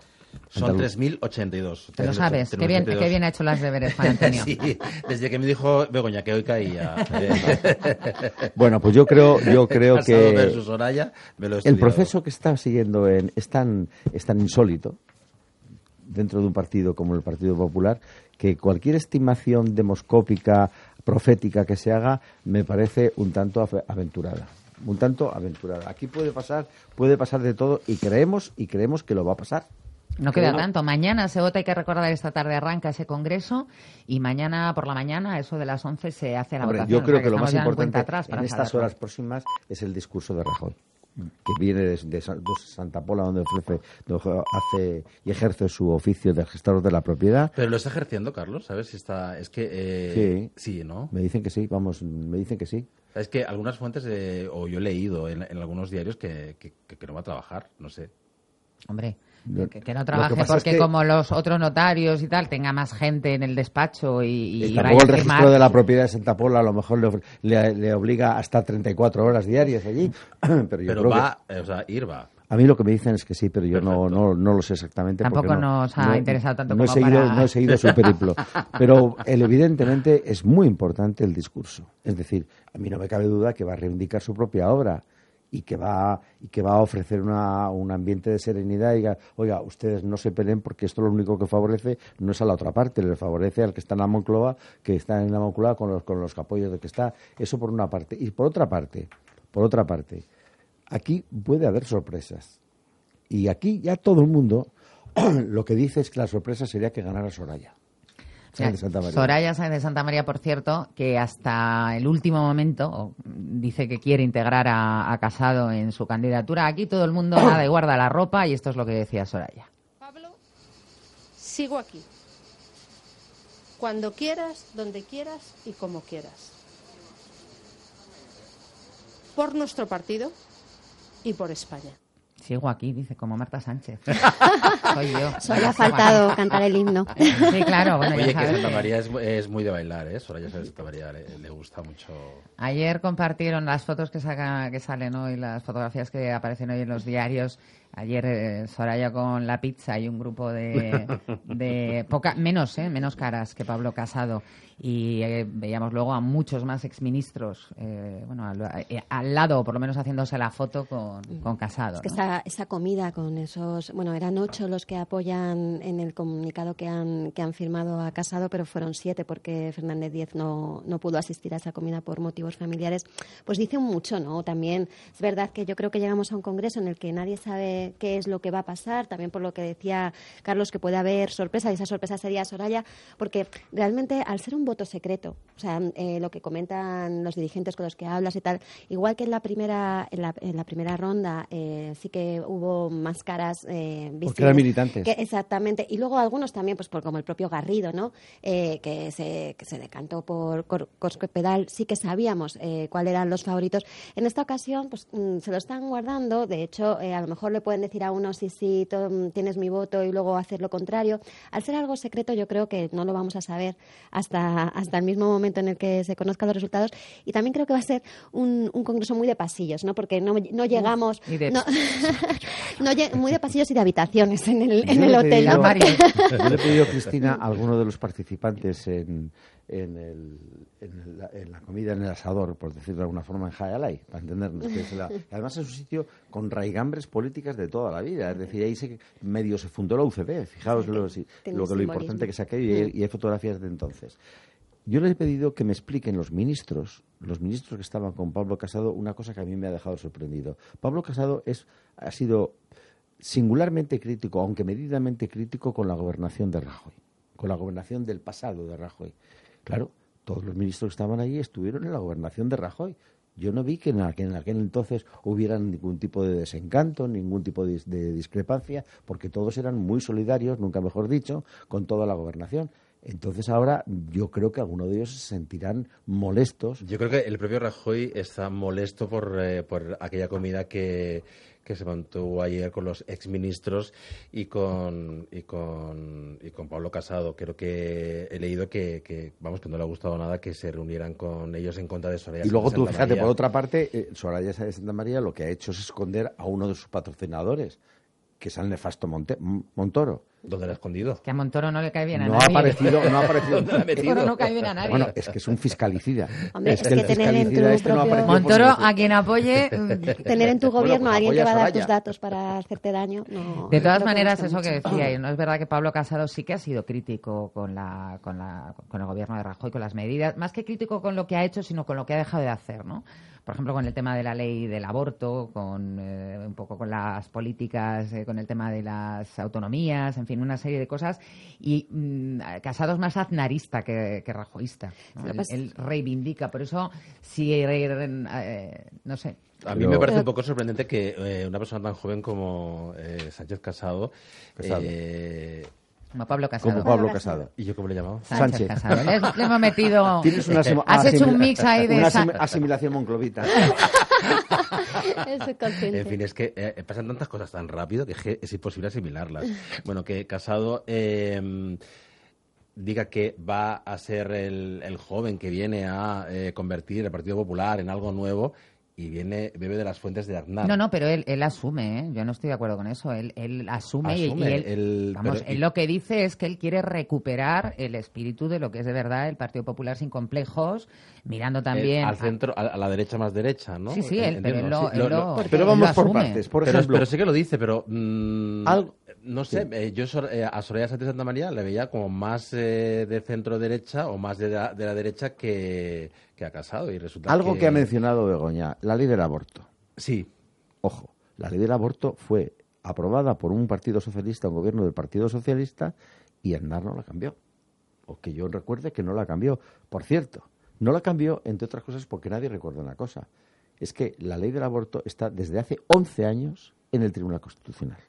Son tres mil ochenta y dos. Te lo sabes, qué bien, qué bien ha hecho las deberes, Juan Antonio. Sí, desde que me dijo Begoña que hoy caía. Bueno, pues yo creo, yo creo que versus Soraya, me lo he el estudiado. proceso que está siguiendo en, es, tan, es tan insólito dentro de un partido como el Partido Popular que cualquier estimación demoscópica, profética que se haga me parece un tanto aventurada. Un tanto aventurada. Aquí puede pasar, puede pasar de todo y creemos y creemos que lo va a pasar. No queda tanto. Mañana se vota, hay que recordar, esta tarde arranca ese congreso y mañana por la mañana, a eso de las once, se hace la Hombre, votación. yo creo o sea, que, que lo más importante atrás en estas saberlo. horas próximas es el discurso de Rajoy, que viene de, de, de Santa Pola, donde ofrece, donde hace y ejerce su oficio de gestor de la propiedad. Pero lo está ejerciendo, Carlos, ¿sabes? Si está, es que eh, sí, sí, ¿no? Me dicen que sí, vamos, me dicen que sí. Es que algunas fuentes, eh, o yo he leído en, en algunos diarios que, que, que no va a trabajar, no sé. Hombre, que, que no Lo trabaje que pasa porque es que como los otros notarios y tal, tenga más gente en el despacho y, y y vaya tampoco el a registro firmar. de la propiedad de Santa Pola a lo mejor le, le, le obliga hasta treinta y cuatro horas diarias allí. Pero, yo Pero creo va, que, eh, o sea, ir va. a mí lo que me dicen es que sí, pero yo no, no, no lo sé exactamente. Tampoco porque no, nos ha no, interesado tanto no he como seguido, para... No he seguido su periplo. Pero el, evidentemente es muy importante el discurso. Es decir, a mí no me cabe duda que va a reivindicar su propia obra y que va y que va a ofrecer una, un ambiente de serenidad y diga, oiga, ustedes no se peleen porque esto lo único que favorece no es a la otra parte, le favorece al que está en la Moncloa, que está en la Moncloa con los, con los apoyos de que está. Eso por una parte. Y por otra parte, por otra parte, aquí puede haber sorpresas. Y aquí ya todo el mundo lo que dice es que la sorpresa sería que ganara Soraya. Sáenz de Santa María. Soraya Sáenz de Santa María, por cierto, que hasta el último momento dice que quiere integrar a, a Casado en su candidatura. Aquí todo el mundo nada y guarda la ropa y esto es lo que decía Soraya. Pablo, sigo aquí. Cuando quieras, donde quieras y como quieras. Por nuestro partido y por España. Sigo aquí, dice, como Marta Sánchez. Soy yo. Solo ha faltado cantar el himno. Sí, claro. Bueno, Oye, ya que sabes Santa que- María es, es muy de bailar, ¿eh? Soraya Sáenz de Santa María le, le gusta mucho. Ayer compartieron las fotos que saca, que salen hoy, las fotografías que aparecen hoy en los diarios. Ayer eh, Soraya con la pizza y un grupo de, de poca, menos, eh, menos caras que Pablo Casado. Y eh, veíamos luego a muchos más exministros, eh, bueno, al, eh, al lado, por lo menos haciéndose la foto con, con Casado. Es que ¿no? esa, esa comida con esos, bueno, eran ocho los que apoyan en el comunicado que han que han firmado a Casado, pero fueron siete porque Fernández Díez no, no pudo asistir a esa comida por motivos familiares. Pues dice mucho, ¿no? También es verdad que yo creo que llegamos a un congreso en el que nadie sabe qué es lo que va a pasar, también por lo que decía Carlos, que puede haber sorpresa, y esa sorpresa sería Soraya, porque realmente al ser un voto secreto, o sea, eh, lo que comentan los dirigentes con los que hablas y tal, igual que en la primera en la, en la primera ronda eh, sí que hubo más caras eh, visibles. Porque eran militantes. Que, exactamente, y luego algunos también, pues por como el propio Garrido, ¿no? Eh, que, se, que se decantó por Cor- Cospedal, sí que sabíamos eh, cuáles eran los favoritos. En esta ocasión, pues mm, se lo están guardando, de hecho, eh, a lo mejor le pueden decir a uno, sí, sí, to- mm, tienes mi voto, y luego hacer lo contrario. Al ser algo secreto, yo creo que no lo vamos a saber hasta, hasta el mismo momento en el que se conozcan los resultados, y también creo que va a ser un, un congreso muy de pasillos, ¿no? Porque no, no llegamos... Y de- no, no lle- muy de pasillos y de habitaciones en el, Yo en le el he hotel, pedido- ¿no? Porque- Yo le he pedido, Cristina, a alguno de los participantes en, en, el, en, la, en la comida, en el asador, por decirlo de alguna forma, en Jayalay, para entendernos. Que es la- además es un sitio con raigambres políticas de toda la vida. Es decir, ahí se, medio se fundó la U C D. Fijaos Sí, lo, si- tiene lo, que- lo simbolismo. importante que es aquello, y hay, y hay fotografías de entonces. Yo les he pedido que me expliquen los ministros, los ministros que estaban con Pablo Casado, una cosa que a mí me ha dejado sorprendido. Pablo Casado es, ha sido singularmente crítico, aunque medidamente crítico, con la gobernación de Rajoy, con la gobernación del pasado de Rajoy. Claro, todos los ministros que estaban allí estuvieron en la gobernación de Rajoy. Yo no vi que en aquel, en aquel entonces hubiera ningún tipo de desencanto, ningún tipo de, de discrepancia, porque todos eran muy solidarios, nunca mejor dicho, con toda la gobernación. Entonces ahora yo creo que algunos de ellos se sentirán molestos. Yo creo que el propio Rajoy está molesto por, eh, por aquella comida que, que se mantuvo ayer con los exministros y con, y con, y con Pablo Casado. Creo que he leído que, que, vamos, que no le ha gustado nada que se reunieran con ellos en contra de Soraya. Y luego Sáenz de tú, Santa fíjate, María. por otra parte, eh, Soraya Sáenz de Santa María lo que ha hecho es esconder a uno de sus patrocinadores, que es el nefasto Monte- Montoro. ¿Dónde lo ha escondido? Que a Montoro no le cae bien a no nadie. Ha aparecido, no ha aparecido. ¿Dónde lo ha metido? Montoro no cae bien a nadie. Bueno, es que es un fiscalicida. Hombre, es, es que que el tener en tu fiscalicida este no propio- apareció Montoro, por a quien apoye... Tener en tu gobierno pues a alguien que apoya va a a dar Soraya. tus datos para hacerte daño, no. De todas creo que maneras, guste eso que mucho. decía, y no es verdad que Pablo Casado sí que ha sido crítico con, la, con, la, con el gobierno de Rajoy, con las medidas, más que crítico con lo que ha hecho, sino con lo que ha dejado de hacer, ¿no? Por ejemplo, con el tema de la ley del aborto, con eh, un poco con las políticas, eh, con el tema de las autonomías, en fin, una serie de cosas. Y mm, Casado es más aznarista que, que rajoísta, ¿no? Él, Pues- él reivindica, por eso, si, eh, eh, no sé. A mí Pero- me parece un poco sorprendente que eh, una persona tan joven como eh, Sánchez Casado... Casado. Eh, Como Pablo Casado. Como Pablo Casado. ¿Y yo cómo le llamaba? Sánchez, Sánchez. Casado. Le, le hemos metido... Tienes una asima- Has hecho un asimila- mix ahí de... Una Sa- asim- asimilación monclovita. Es subconsciente. En fin, es que eh, pasan tantas cosas tan rápido que es, que es imposible asimilarlas. Bueno, que Casado eh, diga que va a ser el, el joven que viene a eh, convertir el Partido Popular en algo nuevo y viene bebe de las fuentes de Aznar. No, no, pero él, él asume, ¿eh? Yo no estoy de acuerdo con eso. Él, él asume, y- Asume, y, él, él- vamos, pero- él lo que dice es que él quiere recuperar el espíritu de lo que es de verdad el Partido Popular sin complejos, mirando también... Eh, al a- centro, a, a la derecha más derecha, ¿no? Sí, sí, En- él- pero entiendo, él sí, lo- él lo- Porque Pero él vamos lo por asume. partes. Por pero, ejemplo, pero sí que lo dice, pero mm, Algo- no sé, eh, yo Sor- eh, a Soraya Sánchez de Santa María le veía como más eh, de centro derecha o más de la, de la derecha que, que ha Casado y resulta algo que, que ha mencionado Begoña, la ley del aborto. Sí. Ojo, la ley del aborto fue aprobada por un partido socialista, un gobierno del Partido Socialista, y Aznar no la cambió. O que yo recuerde que no la cambió. Por cierto, no la cambió, entre otras cosas, porque nadie recuerda una cosa. Es que la ley del aborto está desde hace once años en el Tribunal Constitucional.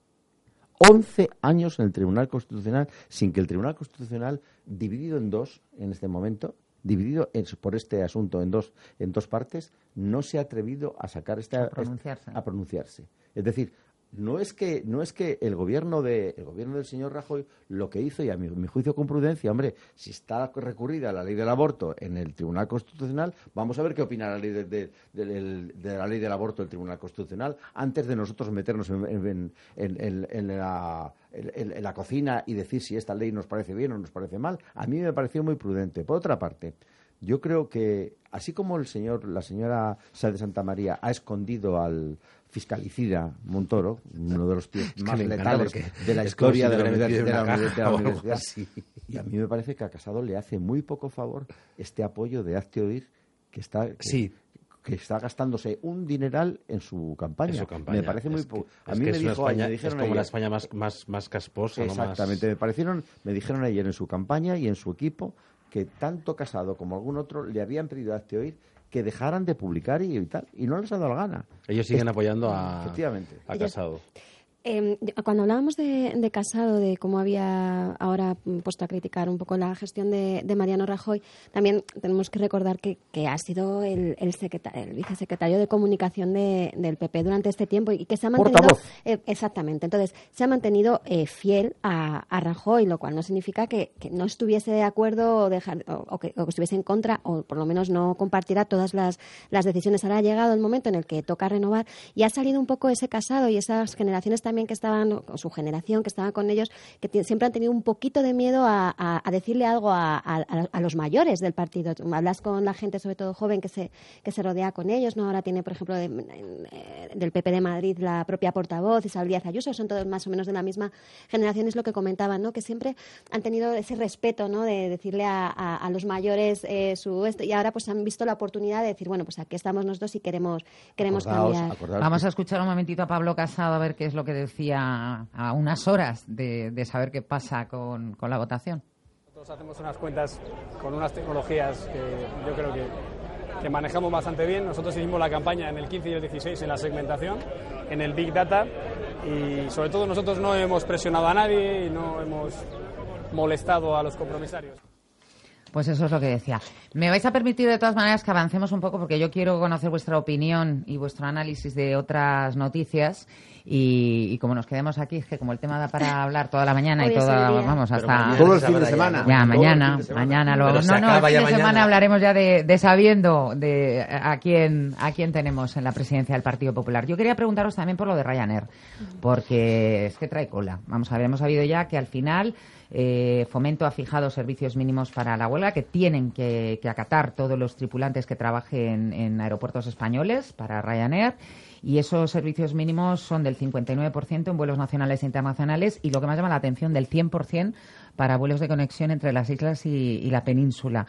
once años en el Tribunal Constitucional, sin que el Tribunal Constitucional, dividido en dos en este momento, dividido en- por este asunto en dos en dos partes, no se ha atrevido a sacar esta A pronunciarse. a pronunciarse. Es decir, no es que no es que el gobierno de el gobierno del señor Rajoy lo que hizo, y a mi, mi juicio con prudencia, hombre, si está recurrida la ley del aborto en el Tribunal Constitucional, vamos a ver qué opina la ley de, de- de- del- de la ley del aborto del Tribunal Constitucional antes de nosotros meternos en, en- en- en- en la, en- en la cocina y decir si esta ley nos parece bien o nos parece mal. A mí me pareció muy prudente. Por otra parte, yo creo que así como el señor, la señora Sáenz de Santa María ha escondido al fiscalicida Montoro, uno de los tíos Es que más me encanta letales porque de la es como historia si de la, lo hubiera universidad, metido de en la una uni- de la caja o algo universidad. así. Y a mí me parece que a Casado le hace muy poco favor este apoyo de Hazte Oír, que está que, Sí. que está gastándose un dineral en su campaña. En su campaña. Me parece muy Es que- poco. A es mí que me es una dijo, España- me dijeron es como ayer- la España más, más, más casposa, ¿no? Más- Exactamente, me parecieron, me dijeron ayer en su campaña y en su equipo que tanto Casado como algún otro le habían pedido a Hazte Oír que dejaran de publicar y, y tal, y no les ha dado la gana. Ellos siguen Es- apoyando a, Efectivamente. a Ellos- Casado. Eh, cuando hablábamos de, de Casado, de cómo había ahora mm, puesto a criticar un poco la gestión de, de Mariano Rajoy, también tenemos que recordar que, que ha sido el, el, secreta- el vicesecretario de Comunicación de- del P P durante este tiempo y que se ha mantenido... Portavoz. eh, exactamente. Entonces, se ha mantenido eh, fiel a, a Rajoy, lo cual no significa que, que no estuviese de acuerdo o, dejar, o, o que, o que estuviese en contra, o por lo menos no compartirá todas las, las decisiones. Ahora ha llegado el momento en el que toca renovar y ha salido un poco ese Casado y esas generaciones también que estaban, o su generación que estaba con ellos, que t- siempre han tenido un poquito de miedo a, a- a decirle algo a, a- a los mayores del partido. Tú hablas con la gente, sobre todo joven, que se, que se rodea con ellos, ¿no? Ahora tiene, por ejemplo, de- en- eh, del P P de Madrid la propia portavoz, Isabel Díaz Ayuso, son todos más o menos de la misma generación, es lo que comentaban, ¿no? Que siempre han tenido ese respeto, ¿no? De decirle a, a- a los mayores eh, su esto, y ahora pues han visto la oportunidad de decir, bueno, pues aquí estamos nosotros y queremos, queremos Acordaos, cambiar. acordaos Vamos que- a escuchar un momentito a Pablo Casado a ver qué es lo que decía a unas horas de, de saber qué pasa con, con la votación. Nosotros hacemos unas cuentas con unas tecnologías que yo creo que, que manejamos bastante bien. Nosotros hicimos la campaña en el quince y el dieciséis en la segmentación, en el Big Data, y sobre todo nosotros no hemos presionado a nadie y no hemos molestado a los compromisarios. Pues eso es lo que decía. Me vais a permitir de todas maneras que avancemos un poco porque yo quiero conocer vuestra opinión y vuestro análisis de otras noticias. Y, y como nos quedemos aquí, es que como el tema da para hablar toda la mañana y toda, vamos, hasta... Todo el fin de semana. Ya, mañana, mañana. Lo, no, no, el fin de semana hablaremos ya de, de sabiendo de a quién, a quién tenemos en la presidencia del Partido Popular. Yo quería preguntaros también por lo de Ryanair, porque es que trae cola. Vamos a ver, hemos sabido ya que al final... Eh, Fomento ha fijado servicios mínimos para la huelga que tienen que, que acatar todos los tripulantes que trabajen en aeropuertos españoles para Ryanair, y esos servicios mínimos son del cincuenta y nueve por ciento en vuelos nacionales e internacionales y lo que más llama la atención del cien por ciento para vuelos de conexión entre las islas y, y la península.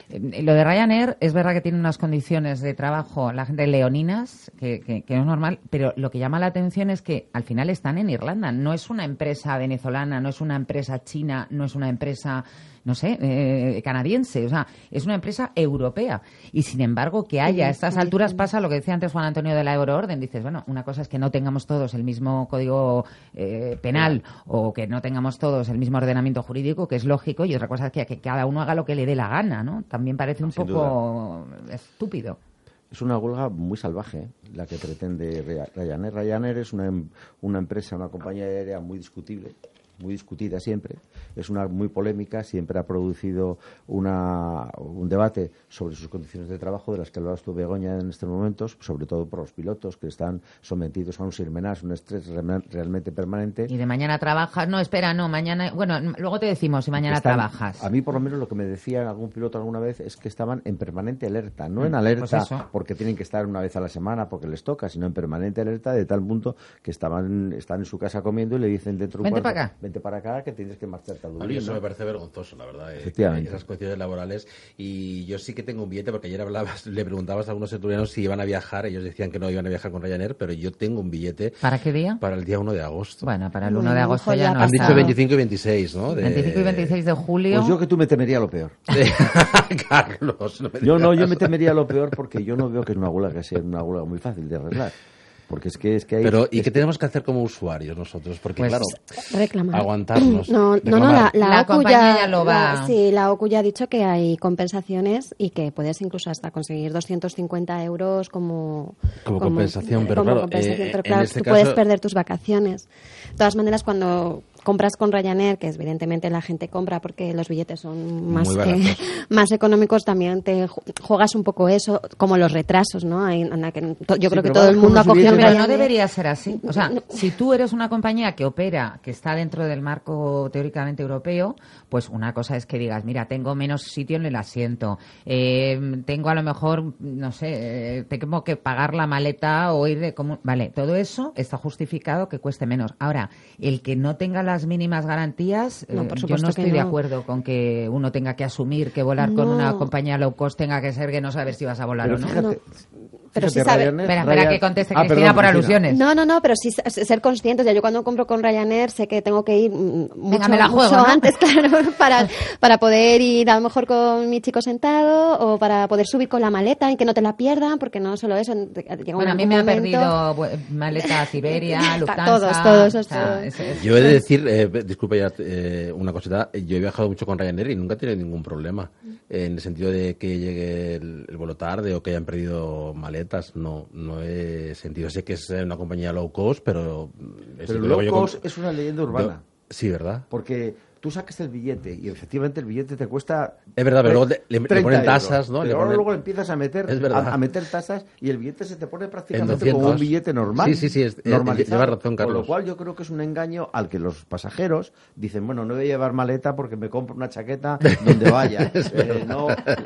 Lo de Ryanair es verdad que tiene unas condiciones de trabajo, la gente leoninas, que, que, que no es normal, pero lo que llama la atención es que al final están en Irlanda. No es una empresa venezolana, no es una empresa china, no es una empresa, no sé, eh, canadiense. O sea, es una empresa europea. Y sin embargo, que haya a estas alturas pasa lo que decía antes Juan Antonio de la Euroorden. Dices, bueno, una cosa es que no tengamos todos el mismo código eh, penal o que no tengamos todos el mismo ordenamiento jurídico, que es lógico, y otra cosa es que, que cada uno haga lo que le dé la gana, ¿no? También parece un Sin poco duda. estúpido. Es una huelga muy salvaje, ¿eh? La que pretende Ryanair. Ryanair es una, una empresa, una compañía aérea muy discutible, muy discutida siempre. Es una muy polémica, siempre ha producido una, un debate sobre sus condiciones de trabajo, de las que hablabas tú, Begoña, en estos momentos, sobre todo por los pilotos que están sometidos a un sirmenás, un estrés realmente permanente. Y de mañana trabajas, no, espera, no, mañana, bueno, luego te decimos si mañana Están, trabajas. A mí, por lo menos, lo que me decía algún piloto alguna vez es que estaban en permanente alerta, no en alerta pues porque tienen que estar una vez a la semana porque les toca, sino en permanente alerta de tal punto que estaban están en su casa comiendo y le dicen dentro de un Vente cuarto, para acá. vente para acá que tienes que marcharte a Dublín. A mí eso ¿no? me parece vergonzoso, la verdad. Efectivamente. Eh, esas condiciones laborales. Y yo sí que tengo un billete, porque ayer hablabas, le preguntabas a algunos tertulianos si iban a viajar. Ellos decían que no iban a viajar con Ryanair, pero yo tengo un billete. ¿Para qué día? Para el día uno de agosto. Bueno, para el uno de agosto ya no. Han dicho veinticinco y veintiséis, ¿no? De... veinticinco y veintiséis de julio. Pues yo que tú me temería lo peor. Carlos, no me yo no, yo digas. me temería lo peor porque yo no veo que es una huelga que sea una huelga muy fácil de arreglar. Porque es que es que hay... Pero, ¿y es qué tenemos que hacer como usuarios nosotros? Porque, Pues, claro, reclamar. aguantarnos. No, no, no, la, la, La OCU compañía ya, ya lo va- la- sí, la OCU ya ha dicho que hay compensaciones y que puedes incluso hasta conseguir doscientos cincuenta euros como... Como compensación, pero como claro, compensación, eh, pero en claro, este tú puedes caso- perder tus vacaciones. De todas maneras, cuando compras con Ryanair, que evidentemente la gente compra porque los billetes son más, Muy eh, baratos. más económicos, también te ju- juegas un poco eso, como los retrasos, ¿no? Hay- en la que to- yo Sí, creo que pero todo vas el con mundo ha los cogido billetes, pero Ryanair. no debería ser así. O sea, si tú eres una compañía que opera, que está dentro del marco teóricamente europeo, pues una cosa es que digas, mira, tengo menos sitio en el asiento, eh, tengo a lo mejor, no sé, eh, tengo que pagar la maleta o ir de... Como... Vale, todo eso está justificado que cueste menos. Ahora, el que no tenga las mínimas garantías, No, eh, por yo supuesto no que estoy de no. acuerdo con que uno tenga que asumir que volar con No. una compañía low cost tenga que ser que no sabes si vas a volar Pero o no. fíjate, Pero fíjate, sí sabe- Ryanair- Espera, espera, Ryanair- que conteste Ah, Cristina perdón, por Cristina. alusiones. No, no, no, pero sí s- ser conscientes. Ya yo cuando compro con Ryanair sé que tengo que ir mm, mucho, me la mucho juego, ¿no? antes, claro, para, para poder ir a lo mejor con mi chico sentado o para poder subir con la maleta y que no te la pierdan, porque no solo eso. Llega Bueno, a un mí me ha momento- perdido bu- maleta Siberia, Lufthansa... Todos, todos, o sea, todos. es- es- Yo he de decir, eh, disculpa ya eh, una cosita, yo he viajado mucho con Ryanair y nunca he tenido ningún problema. En el sentido de que llegue el, el vuelo tarde o que hayan perdido maletas, no, no he sentido. Sé que es una compañía low cost, pero... es Pero lo low que yo cost comp- es una leyenda urbana. Yo- sí, ¿verdad? Porque tú sacas el billete y efectivamente el billete te cuesta... Es verdad, pero luego le- le- le treinta ponen euros. tasas, ¿no? Pero Le ahora ponen- luego le empiezas a meter, Es verdad. a, a meter tasas y el billete se te pone En prácticamente doscientos. como un billete normal. Sí, sí, sí, es- eh, normalizado. lleva razón, Con lo Carlos. cual yo creo que es un engaño al que los pasajeros dicen, bueno, no voy a llevar maleta porque me compro una chaqueta donde vaya. Eh, no,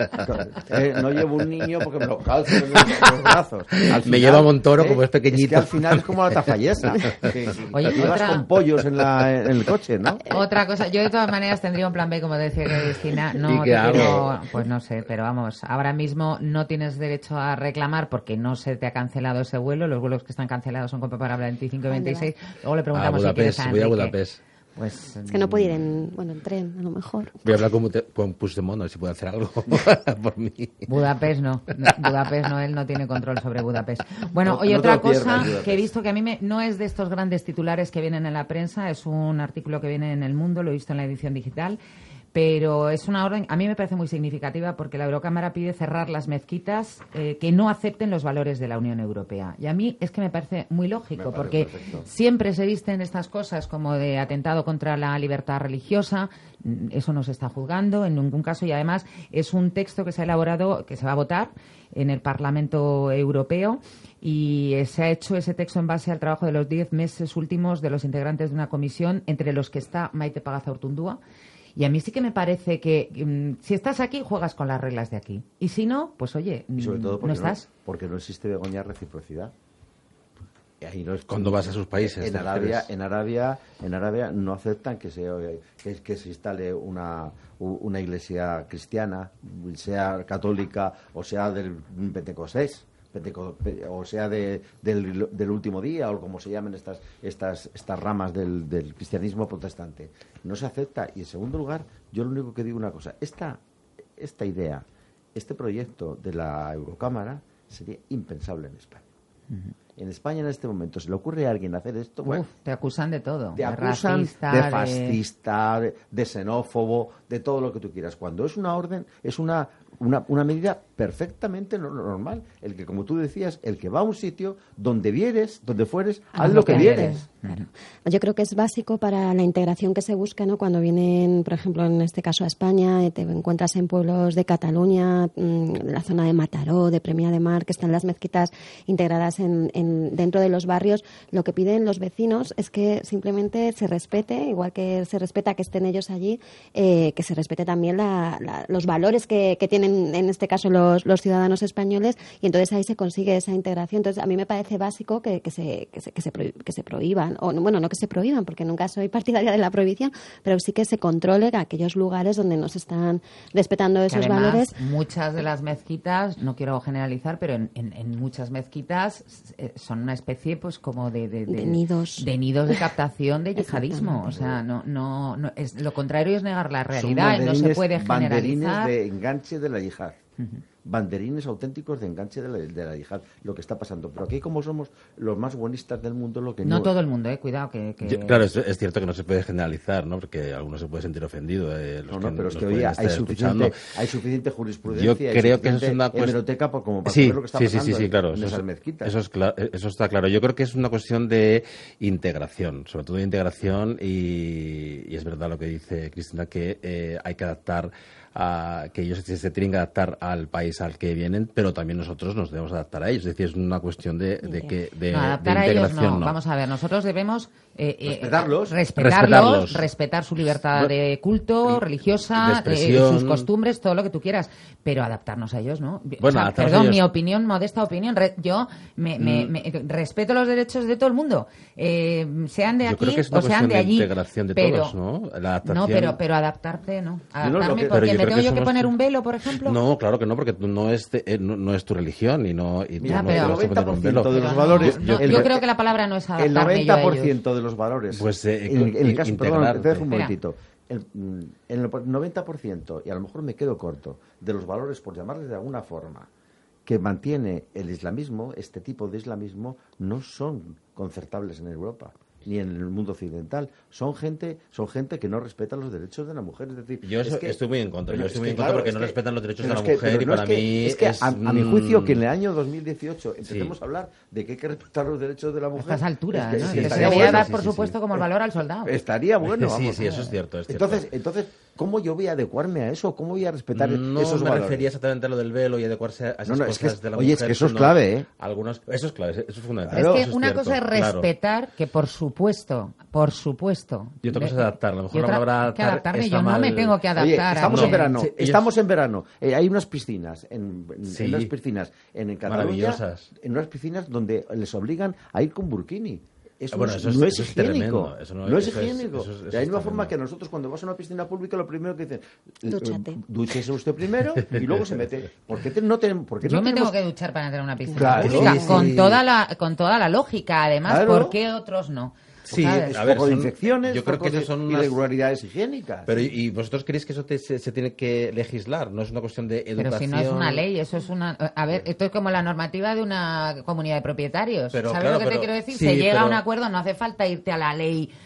eh, no llevo un niño porque me lo calzo en los, en los brazos. Al Me lleva Montoro, como es pequeñito. Es que al final es como la tafallesa. Que, Oye, que llevas otra- con pollos en, la, en el coche, ¿no? Otra cosa, yo de todas maneras tendría un plan B, como decía Cristina, no ¿Y te qué hago? quiero, pues no sé, pero vamos, ahora mismo no tienes derecho a reclamar porque no se te ha cancelado ese vuelo, los vuelos que están cancelados son para veinticinco y veintiséis, luego le A preguntamos si quieres Budapest, a voy a Enrique. Budapest. Pues, Es que no puedo ir en, bueno, en tren, a lo mejor. Voy a hablar con, Mute- con Puigdemont, a ver si puede hacer algo por mí. Budapest no, Budapest no, él no tiene control sobre Budapest. Bueno, No- oye, no te otra lo pierdas, cosa Budapest. que he visto que a mí me, no es de estos grandes titulares que vienen en la prensa, es un artículo que viene en El Mundo, lo he visto en la edición digital, pero es una orden, a mí me parece muy significativa porque la Eurocámara pide cerrar las mezquitas eh, que no acepten los valores de la Unión Europea. Y a mí es que me parece muy lógico, Me porque parece perfecto. siempre se visten estas cosas como de atentado contra la libertad religiosa. Eso no se está juzgando en ningún caso, y además es un texto que se ha elaborado, que se va a votar en el Parlamento Europeo, y se ha hecho ese texto en base al trabajo de los diez meses últimos de los integrantes de una comisión, entre los que está Maite Pagazaurtundúa. Y a mí sí que me parece que um, si estás aquí, juegas con las reglas de aquí. Y si no, pues oye, Y sobre todo no porque estás. No, porque no existe, Begoña, reciprocidad. Y ahí no es- Cuando vas a sus países, En ¿te Arabia, refieres? en Arabia, en Arabia no aceptan que se que, que se instale una u- una iglesia cristiana, sea católica o sea del Pentecostés. Penteco- pe- o sea de- del, del último día, o como se llamen estas estas estas ramas del, del cristianismo protestante. No se acepta. Y en segundo lugar, yo lo único que digo una cosa, esta esta idea, este proyecto de la Eurocámara sería impensable en España. En España en este momento se le ocurre a alguien hacer esto, bueno, Uf, te acusan de todo. te de acusan racista, de de- fascista, de, de xenófobo, de todo lo que tú quieras. Cuando es una orden, es una, una, una medida perfectamente no- normal. El que, como tú decías, el que va a un sitio donde vieres, donde fueres, haz lo que vieres. Yo creo que es básico para la integración que se busca, ¿no? Cuando vienen, por ejemplo, en este caso a España, eh, te encuentras en pueblos de Cataluña, mm, en la zona de Mataró, de Premià de Mar, que están las mezquitas integradas en, en- dentro de los barrios. Lo que piden los vecinos es que simplemente se respete, igual que se respeta que estén ellos allí, eh, que se respete también la- la- los valores que, que tienen, en este caso, los, los ciudadanos españoles, y entonces ahí se consigue esa integración. Entonces, a mí me parece básico que, que, se, que, se, que, se, prohí- que se prohíban, o no, bueno, no que se prohíban, porque nunca soy partidaria de la prohibición, pero sí que se controle aquellos lugares donde no se están respetando Que esos además, valores. muchas de las mezquitas, no quiero generalizar, pero en, en- en muchas mezquitas eh, son una especie, pues, como de, de, De nidos. de nidos de captación de yihadismo. O sea, no, no, no es lo contrario es negar la realidad, y no se banderines- puede banderines generalizar. de enganche de la yihad. Banderines auténticos de enganche de la, de la yihad, lo que está pasando. Pero aquí, como somos los más buenistas del mundo, lo que No no... todo el mundo, eh, cuidado que, que- Yo- claro, es, es cierto que no se puede generalizar, ¿no? Porque alguno se puede sentir ofendido. Eh, los No, no, que pero es nos que hoy pueden hay estar suficiente, escuchando. hay suficiente jurisprudencia, Yo hay creo que eso es suficiente una cuestión. hemeroteca pa- como para sí, saber lo que está sí, sí, pasando sí, sí, claro. en Eso, esas es- mezquitas. eso, es cla- eso está claro. Yo creo que es una cuestión de integración, sobre todo de integración, y, y es verdad lo que dice Cristina, que eh, hay que adaptar, a, que ellos se, se tienen que adaptar al país al que vienen, pero también nosotros nos debemos adaptar a ellos. Es decir, es una cuestión de, de, que, de, No, de adaptar a ellos integración. no. Vamos a ver, nosotros debemos eh, eh, Respetarlos. respetarlos, Respetarlos. respetar su libertad de culto, de religiosa, eh, expresión. sus costumbres, todo lo que tú quieras, pero adaptarnos a ellos, ¿no? O Bueno, sea, adaptarnos perdón, a ellos. mi opinión, modesta opinión, re- yo me, me- Mm. me- respeto los derechos de todo el mundo, eh, sean de Yo aquí creo que es una o sean cuestión de de allí. integración de pero, todos, ¿no? La adaptación- No, pero, pero adaptarte, ¿no? Yo no, Adaptarme lo que- pero porque yo me creo tengo que yo que somos- poner un velo, por ejemplo. No, claro que no, porque tú no es, de- eh, no, no es tu religión y no, y tú Ya, no pero- te vas a poner un velo. de los valores... No, el- yo creo que la palabra no es el adaptarme yo a noventa por ellos. ciento de los valores, Pues, eh, en, en el caso, perdón, integrarte. te dejo un Espera. momentito, el, mm, en el noventa por ciento, y a lo mejor me quedo corto, de los valores, por llamarles de alguna forma, que mantiene el islamismo, este tipo de islamismo, no son concertables en Europa ni en el mundo occidental. Son gente, son gente que no respeta los derechos de la mujer. Es decir, Yo eso es que- estoy muy en contra. pero Yo es estoy muy que, en contra claro, porque es no que- respetan los derechos pero de la es que- mujer pero y no para es que- mí es que es, a, a mi mm, juicio que en el año dos mil dieciocho empecemos a hablar de que hay que respetar los derechos de la mujer. A estas alturas, es que- ¿no? sí, Que se estaría debería bueno. dar, por supuesto, como el valor al soldado. Estaría bueno, Sí, vamos. sí, eso es cierto, es cierto. Entonces, entonces, ¿cómo yo voy a adecuarme a eso? ¿Cómo voy a respetar No esos me valores? refería exactamente a lo del velo y adecuarse a esas No, no, es cosas que es- de la oye, es mujer. que eso es sino clave, ¿eh? Algunos, eso es clave, eso es fundamental. Es Eso que es una cierto, cosa es claro. respetar, que por supuesto, por supuesto. Y otra cosa es adaptar. A lo mejor Y la otra- palabra que adaptar adaptarme, está yo no me mal. tengo que adaptar. Oye, a estamos mí. en verano, Sí, ellos- estamos en verano. Eh, hay unas piscinas en, en- Sí. en unas piscinas en, en Cataluña, Maravillosas. en unas piscinas donde les obligan a ir con burkini. Eso, Bueno, no es- eso es- no es eso es higiénico. tremendo. Eso no- no es eso es- higiénico. eso es- eso de la es misma forma tremendo. que nosotros cuando vas a una piscina pública lo primero que dicen, eh, Dúchate. eh, dúchese usted primero y luego se mete. ¿Por qué te- no tenemos, por qué Yo no me tenemos- tengo que duchar para entrar a una piscina Claro, pública, sí, sí. con toda la con toda la lógica. Además, Claro. ¿por qué otros no? Sí, ¿Sabes? Es a ver, foco de son- infecciones, yo creo foco que de esas son unas- irregularidades higiénicas. Pero ¿y y vosotros creéis que eso te- se, se tiene que legislar? No es una cuestión de Pero educación. si no es una ley, eso es una... A ver, esto es como la normativa de una comunidad de propietarios. Pero, ¿Sabes claro, lo que te pero- quiero decir? sí, Se llega a pero- un acuerdo, no hace falta irte a la ley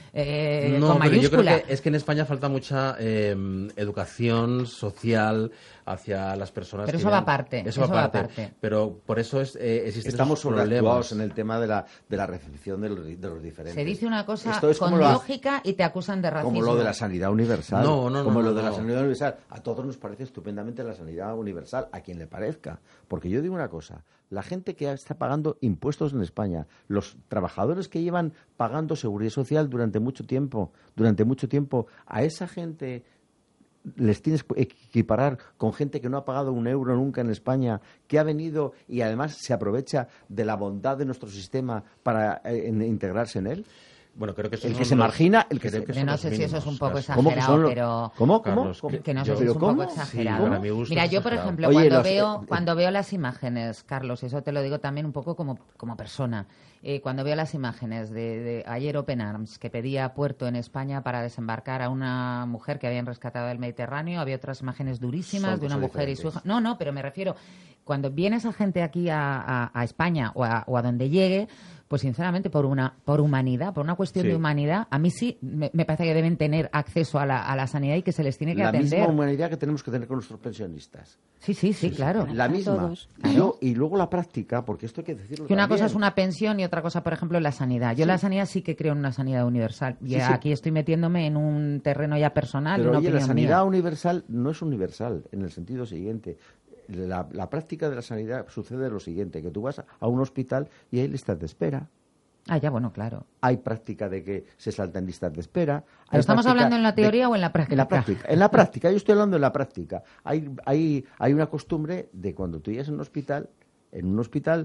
eh, no, con pero mayúscula. yo creo que es que en España falta mucha eh, educación social hacia las personas. Pero que eso va viven. aparte. Eso, eso va va aparte. aparte. Pero por eso es, eh, existen Estamos esos problemas. sobreactuados en el tema de la, de la recepción de los, de los diferentes. Se dice una cosa Esto es con como lo- lógica y te acusan de racismo. Como lo de la sanidad universal. No, no, no, Como no, lo de no. la sanidad universal. A todos nos parece estupendamente la sanidad universal, a quien le parezca. Porque yo digo una cosa, la gente que está pagando impuestos en España, los trabajadores que llevan pagando seguridad social durante mucho tiempo, durante mucho tiempo, a esa gente les tienes que equiparar con gente que no ha pagado un euro nunca en España, que ha venido y además se aprovecha de la bondad de nuestro sistema para eh, en- integrarse en él. Bueno, creo que el que se margina, el que creo se... que Yo son no los sé si eso es un poco mínimos, ¿Cómo que exagerado, son los- pero... ¿Cómo? ¿Cómo? Carlos, Que, que que no sé yo- si es un ¿Pero poco cómo? exagerado. Sí, para mi gusto Mira, es yo, por exagerado. ejemplo, Oye, cuando, los- veo, eh, cuando veo las imágenes, Carlos, eso te lo digo también un poco como, como persona, eh, cuando veo las imágenes de, de ayer Open Arms, que pedía puerto en España para desembarcar a una mujer que habían rescatado del Mediterráneo, había otras imágenes durísimas Son de una cosas mujer y su hija. diferentes. No, no, pero me refiero, cuando viene esa gente aquí a, a- a España o a, o a donde llegue, pues sinceramente por una por humanidad, por una cuestión Sí. de humanidad, a mí sí me, me parece que deben tener acceso a la, a la sanidad y que se les tiene que La atender. misma humanidad que tenemos que tener con nuestros pensionistas. Sí, sí, sí, claro. La misma. Todos. Y, luego, y luego la práctica, porque esto hay que decirlo Que una también. cosa es una pensión y otra cosa, por ejemplo, la sanidad. Yo Sí. la sanidad sí que creo en una sanidad universal. Y Sí, sí. aquí estoy metiéndome en un terreno ya personal, Pero de una oye, la opinión sanidad mía. universal no es universal, en el sentido siguiente. La, la práctica de la sanidad sucede lo siguiente, que tú vas a un hospital y hay listas de espera. Ah, ya, bueno, claro. Hay práctica de que se saltan listas de espera. ¿Pero Hay estamos práctica hablando en la de- teoría o en la práctica? En la práctica. En la práctica, yo estoy hablando en la práctica. Hay, hay, hay una costumbre de cuando tú llegas en un hospital, en un hospital,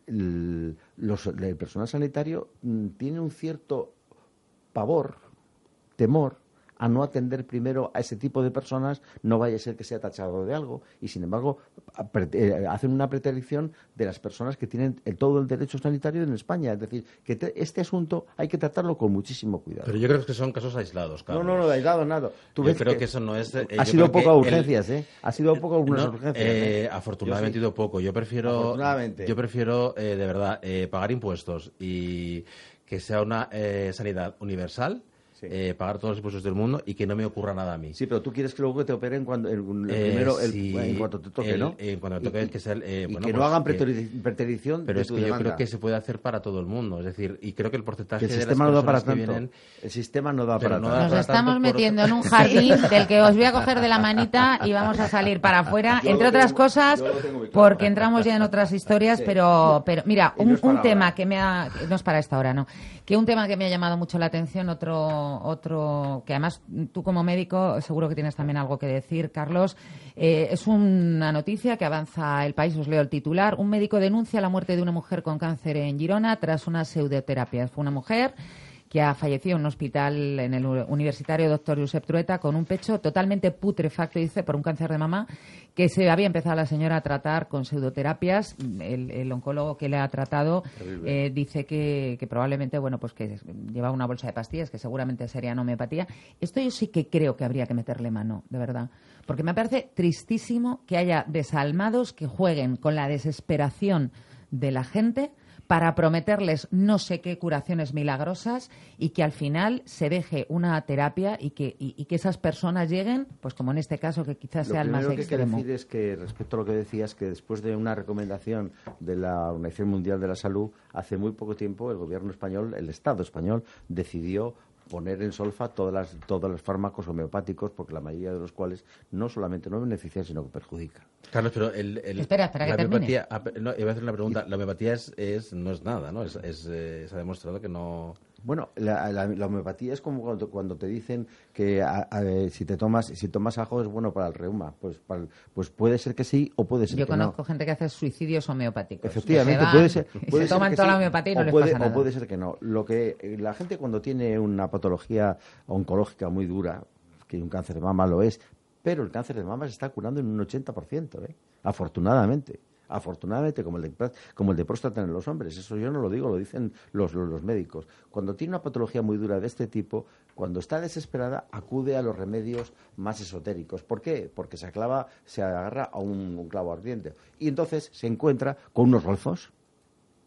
el, los, el personal sanitario mm, tiene un cierto pavor, temor, a no atender primero a ese tipo de personas, no vaya a ser que sea tachado de algo, y sin embargo a- pre- eh, hacen una preterición de las personas que tienen el- todo el derecho sanitario en España. Es decir, que te- este asunto hay que tratarlo con muchísimo cuidado. Pero yo creo que son casos aislados, No, Carlos. no, no, aislado, nada. Tú Yo ves creo que eso no es... eh, Ha yo sido creo que poco el- urgencias, ¿eh? Ha sido poco algunas No, urgencias. eh, ¿eh? afortunadamente Yo ha sí. ido poco. Yo prefiero, Afortunadamente. yo prefiero eh, de verdad, eh, pagar impuestos y que sea una eh, sanidad universal, eh, pagar todos los impuestos del mundo y que no me ocurra nada a mí. Sí, pero tú quieres que luego que te operen cuando el, el Eh, primero, el- sí, en cuanto te toque, el- ¿no? en cuanto me toque, Y- que sea el, eh, y bueno, que no pues hagan que- pretori- preterición Pero de es tu que yo demanda. creo que se puede hacer para todo el mundo. Es decir, y creo que el porcentaje Que el de las sistema no da para personas que tanto. vienen... El sistema no da Pero para no tanto. da Nos para estamos tanto por- metiendo en un jardín del que os voy a coger de la manita y vamos a salir para afuera, Yo lo entre otras tengo- cosas, yo lo tengo muy claro. porque entramos ya en otras historias, Sí. pero, pero mira, Y no un, es para un ahora. tema que me ha, no es para esta hora, no, que un tema que me ha llamado mucho la atención, otro, otro, que además tú como médico seguro que tienes también algo que decir, Carlos, eh, es una noticia que avanza El País, os leo el titular. Un médico denuncia la muerte de una mujer con cáncer en Girona tras una pseudoterapia. Fue una mujer que ha fallecido en un hospital en el universitario doctor Josep Trueta con un pecho totalmente putrefacto, dice, por un cáncer de mama, que se había empezado la señora a tratar con pseudoterapias. El, el oncólogo que le ha tratado eh, dice que, que probablemente, bueno, pues que lleva una bolsa de pastillas, que seguramente serían homeopatía. Esto yo sí que creo que habría que meterle mano, de verdad. Porque me parece tristísimo que haya desalmados que jueguen con la desesperación de la gente para prometerles no sé qué curaciones milagrosas y que al final se deje una terapia y que, y, y que esas personas lleguen, pues como en este caso, que quizás Lo sea el más primero que hay que extremo. decir es que, respecto a lo que decías, que después de una recomendación de la Organización Mundial de la Salud, hace muy poco tiempo el gobierno español, el Estado español, decidió poner en solfa todas las, todos los fármacos homeopáticos, porque la mayoría de los cuales no solamente no benefician, sino que perjudican. Carlos, pero el, el- Espera, espera, la que termine. homeopatía, ah, pe- no, iba a hacer una pregunta. La homeopatía es, es no es nada, ¿no? Es, es, eh, se ha demostrado que no... Bueno, la, la- la homeopatía es como cuando, cuando te dicen que a- a- si te tomas si tomas ajo es bueno para el reuma. Pues para el- pues puede ser que sí o puede ser Yo que conozco no. gente que hace suicidios homeopáticos. Efectivamente, Que se van puede ser, y puede se ser toman que toda sí, la homeopatía y no o les puede, pasa nada. O puede ser que no. Lo que eh, la gente cuando tiene una patología oncológica muy dura, que un cáncer de mama lo es, pero el cáncer de mama se está curando en un ochenta por ciento, ¿eh? Afortunadamente. Afortunadamente, como el, de, como el de próstata en los hombres. Eso yo no lo digo, lo dicen los, los, los médicos. Cuando tiene una patología muy dura de este tipo, cuando está desesperada, acude a los remedios más esotéricos. ¿Por qué? Porque se clava, se agarra a un, un clavo ardiente. Y entonces se encuentra con unos golfos.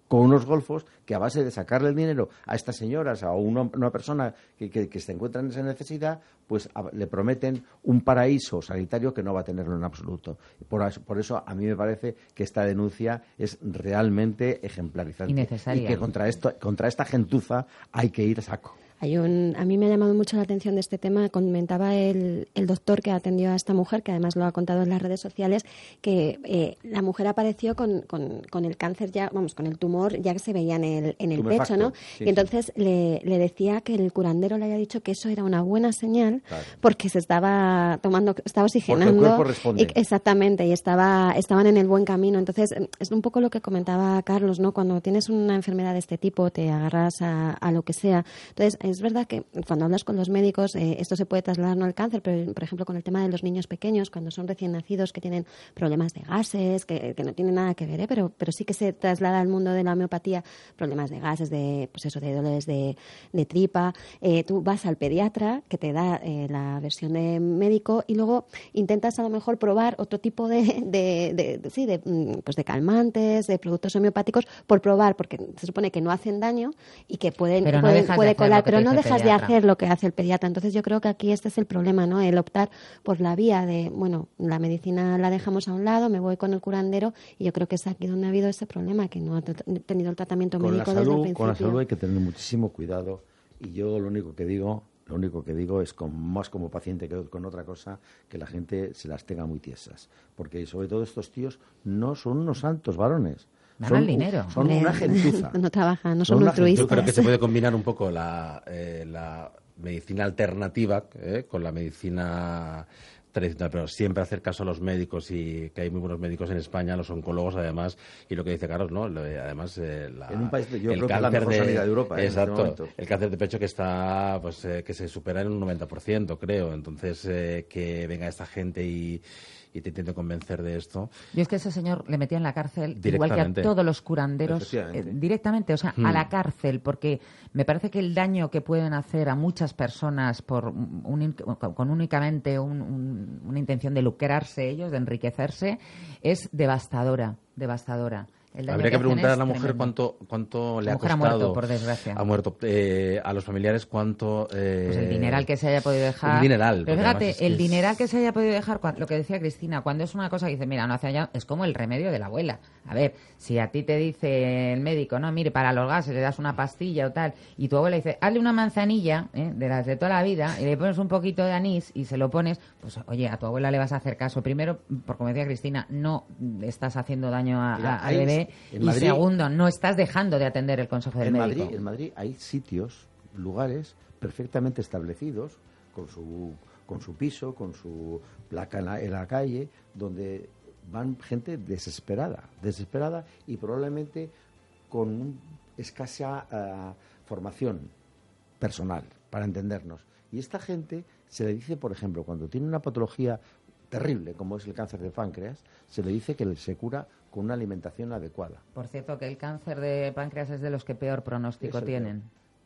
con unos golfos que a base de sacarle el dinero a estas señoras, a una, una persona que, que, que se encuentra en esa necesidad, pues a, le prometen un paraíso sanitario que no va a tenerlo en absoluto. Por, por eso a mí me parece que esta denuncia es realmente ejemplarizante. Y necesaria. Y que contra, esto, contra esta gentuza hay que ir a saco. Hay un, a mí me ha llamado mucho la atención de este tema. Comentaba el, el doctor que atendió a esta mujer, que además lo ha contado en las redes sociales, que eh, la mujer apareció con, con, con el cáncer ya, vamos, con el tumor ya que se veía en el, en el pecho, ¿no? Sí, y entonces sí. le, le decía que el curandero le había dicho que eso era una buena señal, claro, porque se estaba tomando, estaba oxigenando. Porque el cuerpo responde. Y, exactamente, y estaba, estaban en el buen camino. Entonces, es un poco lo que comentaba Carlos, ¿no? Cuando tienes una enfermedad de este tipo, te agarras a, a lo que sea. Entonces, es verdad que cuando hablas con los médicos, eh, esto se puede trasladar no al cáncer, pero por ejemplo con el tema de los niños pequeños, cuando son recién nacidos, que tienen problemas de gases, que, que no tienen nada que ver, ¿eh? pero, pero sí que se traslada al mundo de la homeopatía, problemas de gases, de pues eso, de dolores de, de tripa. Eh, tú vas al pediatra que te da eh, la versión de médico y luego intentas a lo mejor probar otro tipo de, de, de, de, sí, de, pues de calmantes, de productos homeopáticos, por probar, porque se supone que no hacen daño y que pueden, pero no pueden puede colar, pero no dejas de hacer lo que hace el pediatra. Entonces yo creo que aquí este es el problema, ¿no? El optar por la vía de, bueno, la medicina la dejamos a un lado, me voy con el curandero, y yo creo que es aquí donde ha habido ese problema, que no ha tenido el tratamiento con médico la salud, desde el principio. Con la salud hay que tener muchísimo cuidado, y yo lo único que digo, lo único que digo es, con, más como paciente que con otra cosa, que la gente se las tenga muy tiesas, porque sobre todo estos tíos no son unos santos varones. Son el dinero. Son una gentuza. No trabajan, no son, son altruistas. Yo creo que se puede combinar un poco la, eh, la medicina alternativa eh, con la medicina tradicional, pero siempre hacer caso a los médicos, y que hay muy buenos médicos en España, los oncólogos además, y lo que dice Carlos, ¿no? Lo, además eh, la, en un país de, yo el creo cáncer que es la mejor de, sanidad de Europa, exacto, en este el cáncer de pecho que está, pues eh, que se supera en un noventa por ciento, creo. Entonces eh, que venga esta gente y y te intento convencer de esto. Yo es que ese señor le metía en la cárcel, igual que a todos los curanderos, eh, directamente, o sea, hmm. a la cárcel, porque me parece que el daño que pueden hacer a muchas personas por un, con únicamente un, un, una intención de lucrarse ellos, de enriquecerse, es devastadora, devastadora. Habría que, que preguntar a la mujer tremendo. cuánto cuánto le ha costado. Ha muerto, por desgracia. Ha muerto. Eh, a los familiares cuánto... Eh, pues el dineral que se haya podido dejar. Un dineral. Pero fíjate, es el es... dineral que se haya podido dejar, lo que decía Cristina, cuando es una cosa que dice, mira, no hace allá, es como el remedio de la abuela. A ver, si a ti te dice el médico, no, mire, para los gases le das una pastilla o tal, y tu abuela dice, hazle una manzanilla, ¿eh? de las de toda la vida, y le pones un poquito de anís y se lo pones, pues oye, a tu abuela le vas a hacer caso. Primero, porque como decía Cristina, no estás haciendo daño a, mira, a, al bebé, y Madrid, segundo, no estás dejando de atender el consejo del en médico. Madrid, en Madrid hay sitios, lugares perfectamente establecidos, con su, con su piso, con su placa en la, en la calle, donde van gente desesperada, desesperada y probablemente con un, escasa uh, formación personal, para entendernos. Y esta gente se le dice, por ejemplo, cuando tiene una patología terrible, como es el cáncer de páncreas, se le dice que se cura con una alimentación adecuada. Por cierto, que el cáncer de páncreas es de los que peor pronóstico Eso tienen.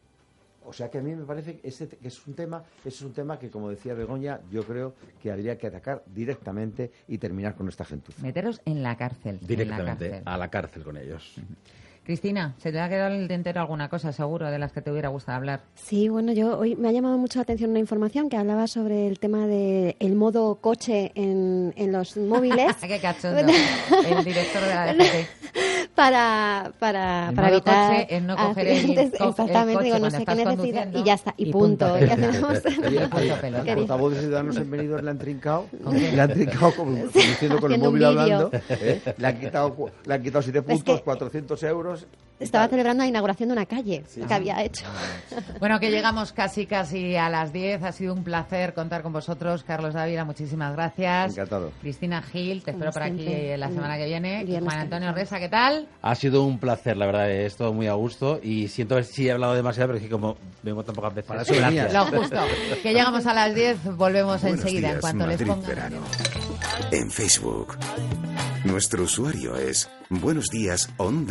O sea que a mí me parece que ese es un tema, ese es un tema que, como decía Begoña, yo creo que habría que atacar directamente y terminar con esta gentuza. Meteros en la cárcel. Directamente, en la cárcel. a la cárcel con ellos. Uh-huh. Cristina, ¿se te ha quedado en el tintero alguna cosa, seguro, de las que te hubiera gustado hablar? Sí, bueno, yo hoy me ha llamado mucho la atención una información que hablaba sobre el tema del de modo coche en, en los móviles. ¡Qué cachondo! El director de la D G T. Para, para, el para modo evitar coche es no coger el, el, exactamente, el coche digo, no sé qué necesidad y ya está, y, y punto. punto. Y hacemos... El portavoz de Ciudadanos en Benidorm le han trincado, le han trincado como, como diciendo con el móvil hablando, ¿eh? le han quitado, le han quitado siete puntos, es que cuatrocientos euros. Estaba celebrando la inauguración de una calle sí. que había hecho. Bueno, que llegamos casi casi a las diez. Ha sido un placer contar con vosotros. Carlos Dávila, muchísimas gracias. Encantado. Cristina Gil, te espero por aquí la semana que viene. Bien, Juan Antonio Resa, ¿qué tal? Ha sido un placer, la verdad. He estado muy a gusto y siento ver si he hablado demasiado, pero es que como vengo tan pocas veces. Para eso gracias. Lo justo. Que llegamos a las diez, volvemos Buenos enseguida días, en cuanto Madrid, les pongan. Verano. En Facebook. Nuestro usuario es Buenos Días Onda.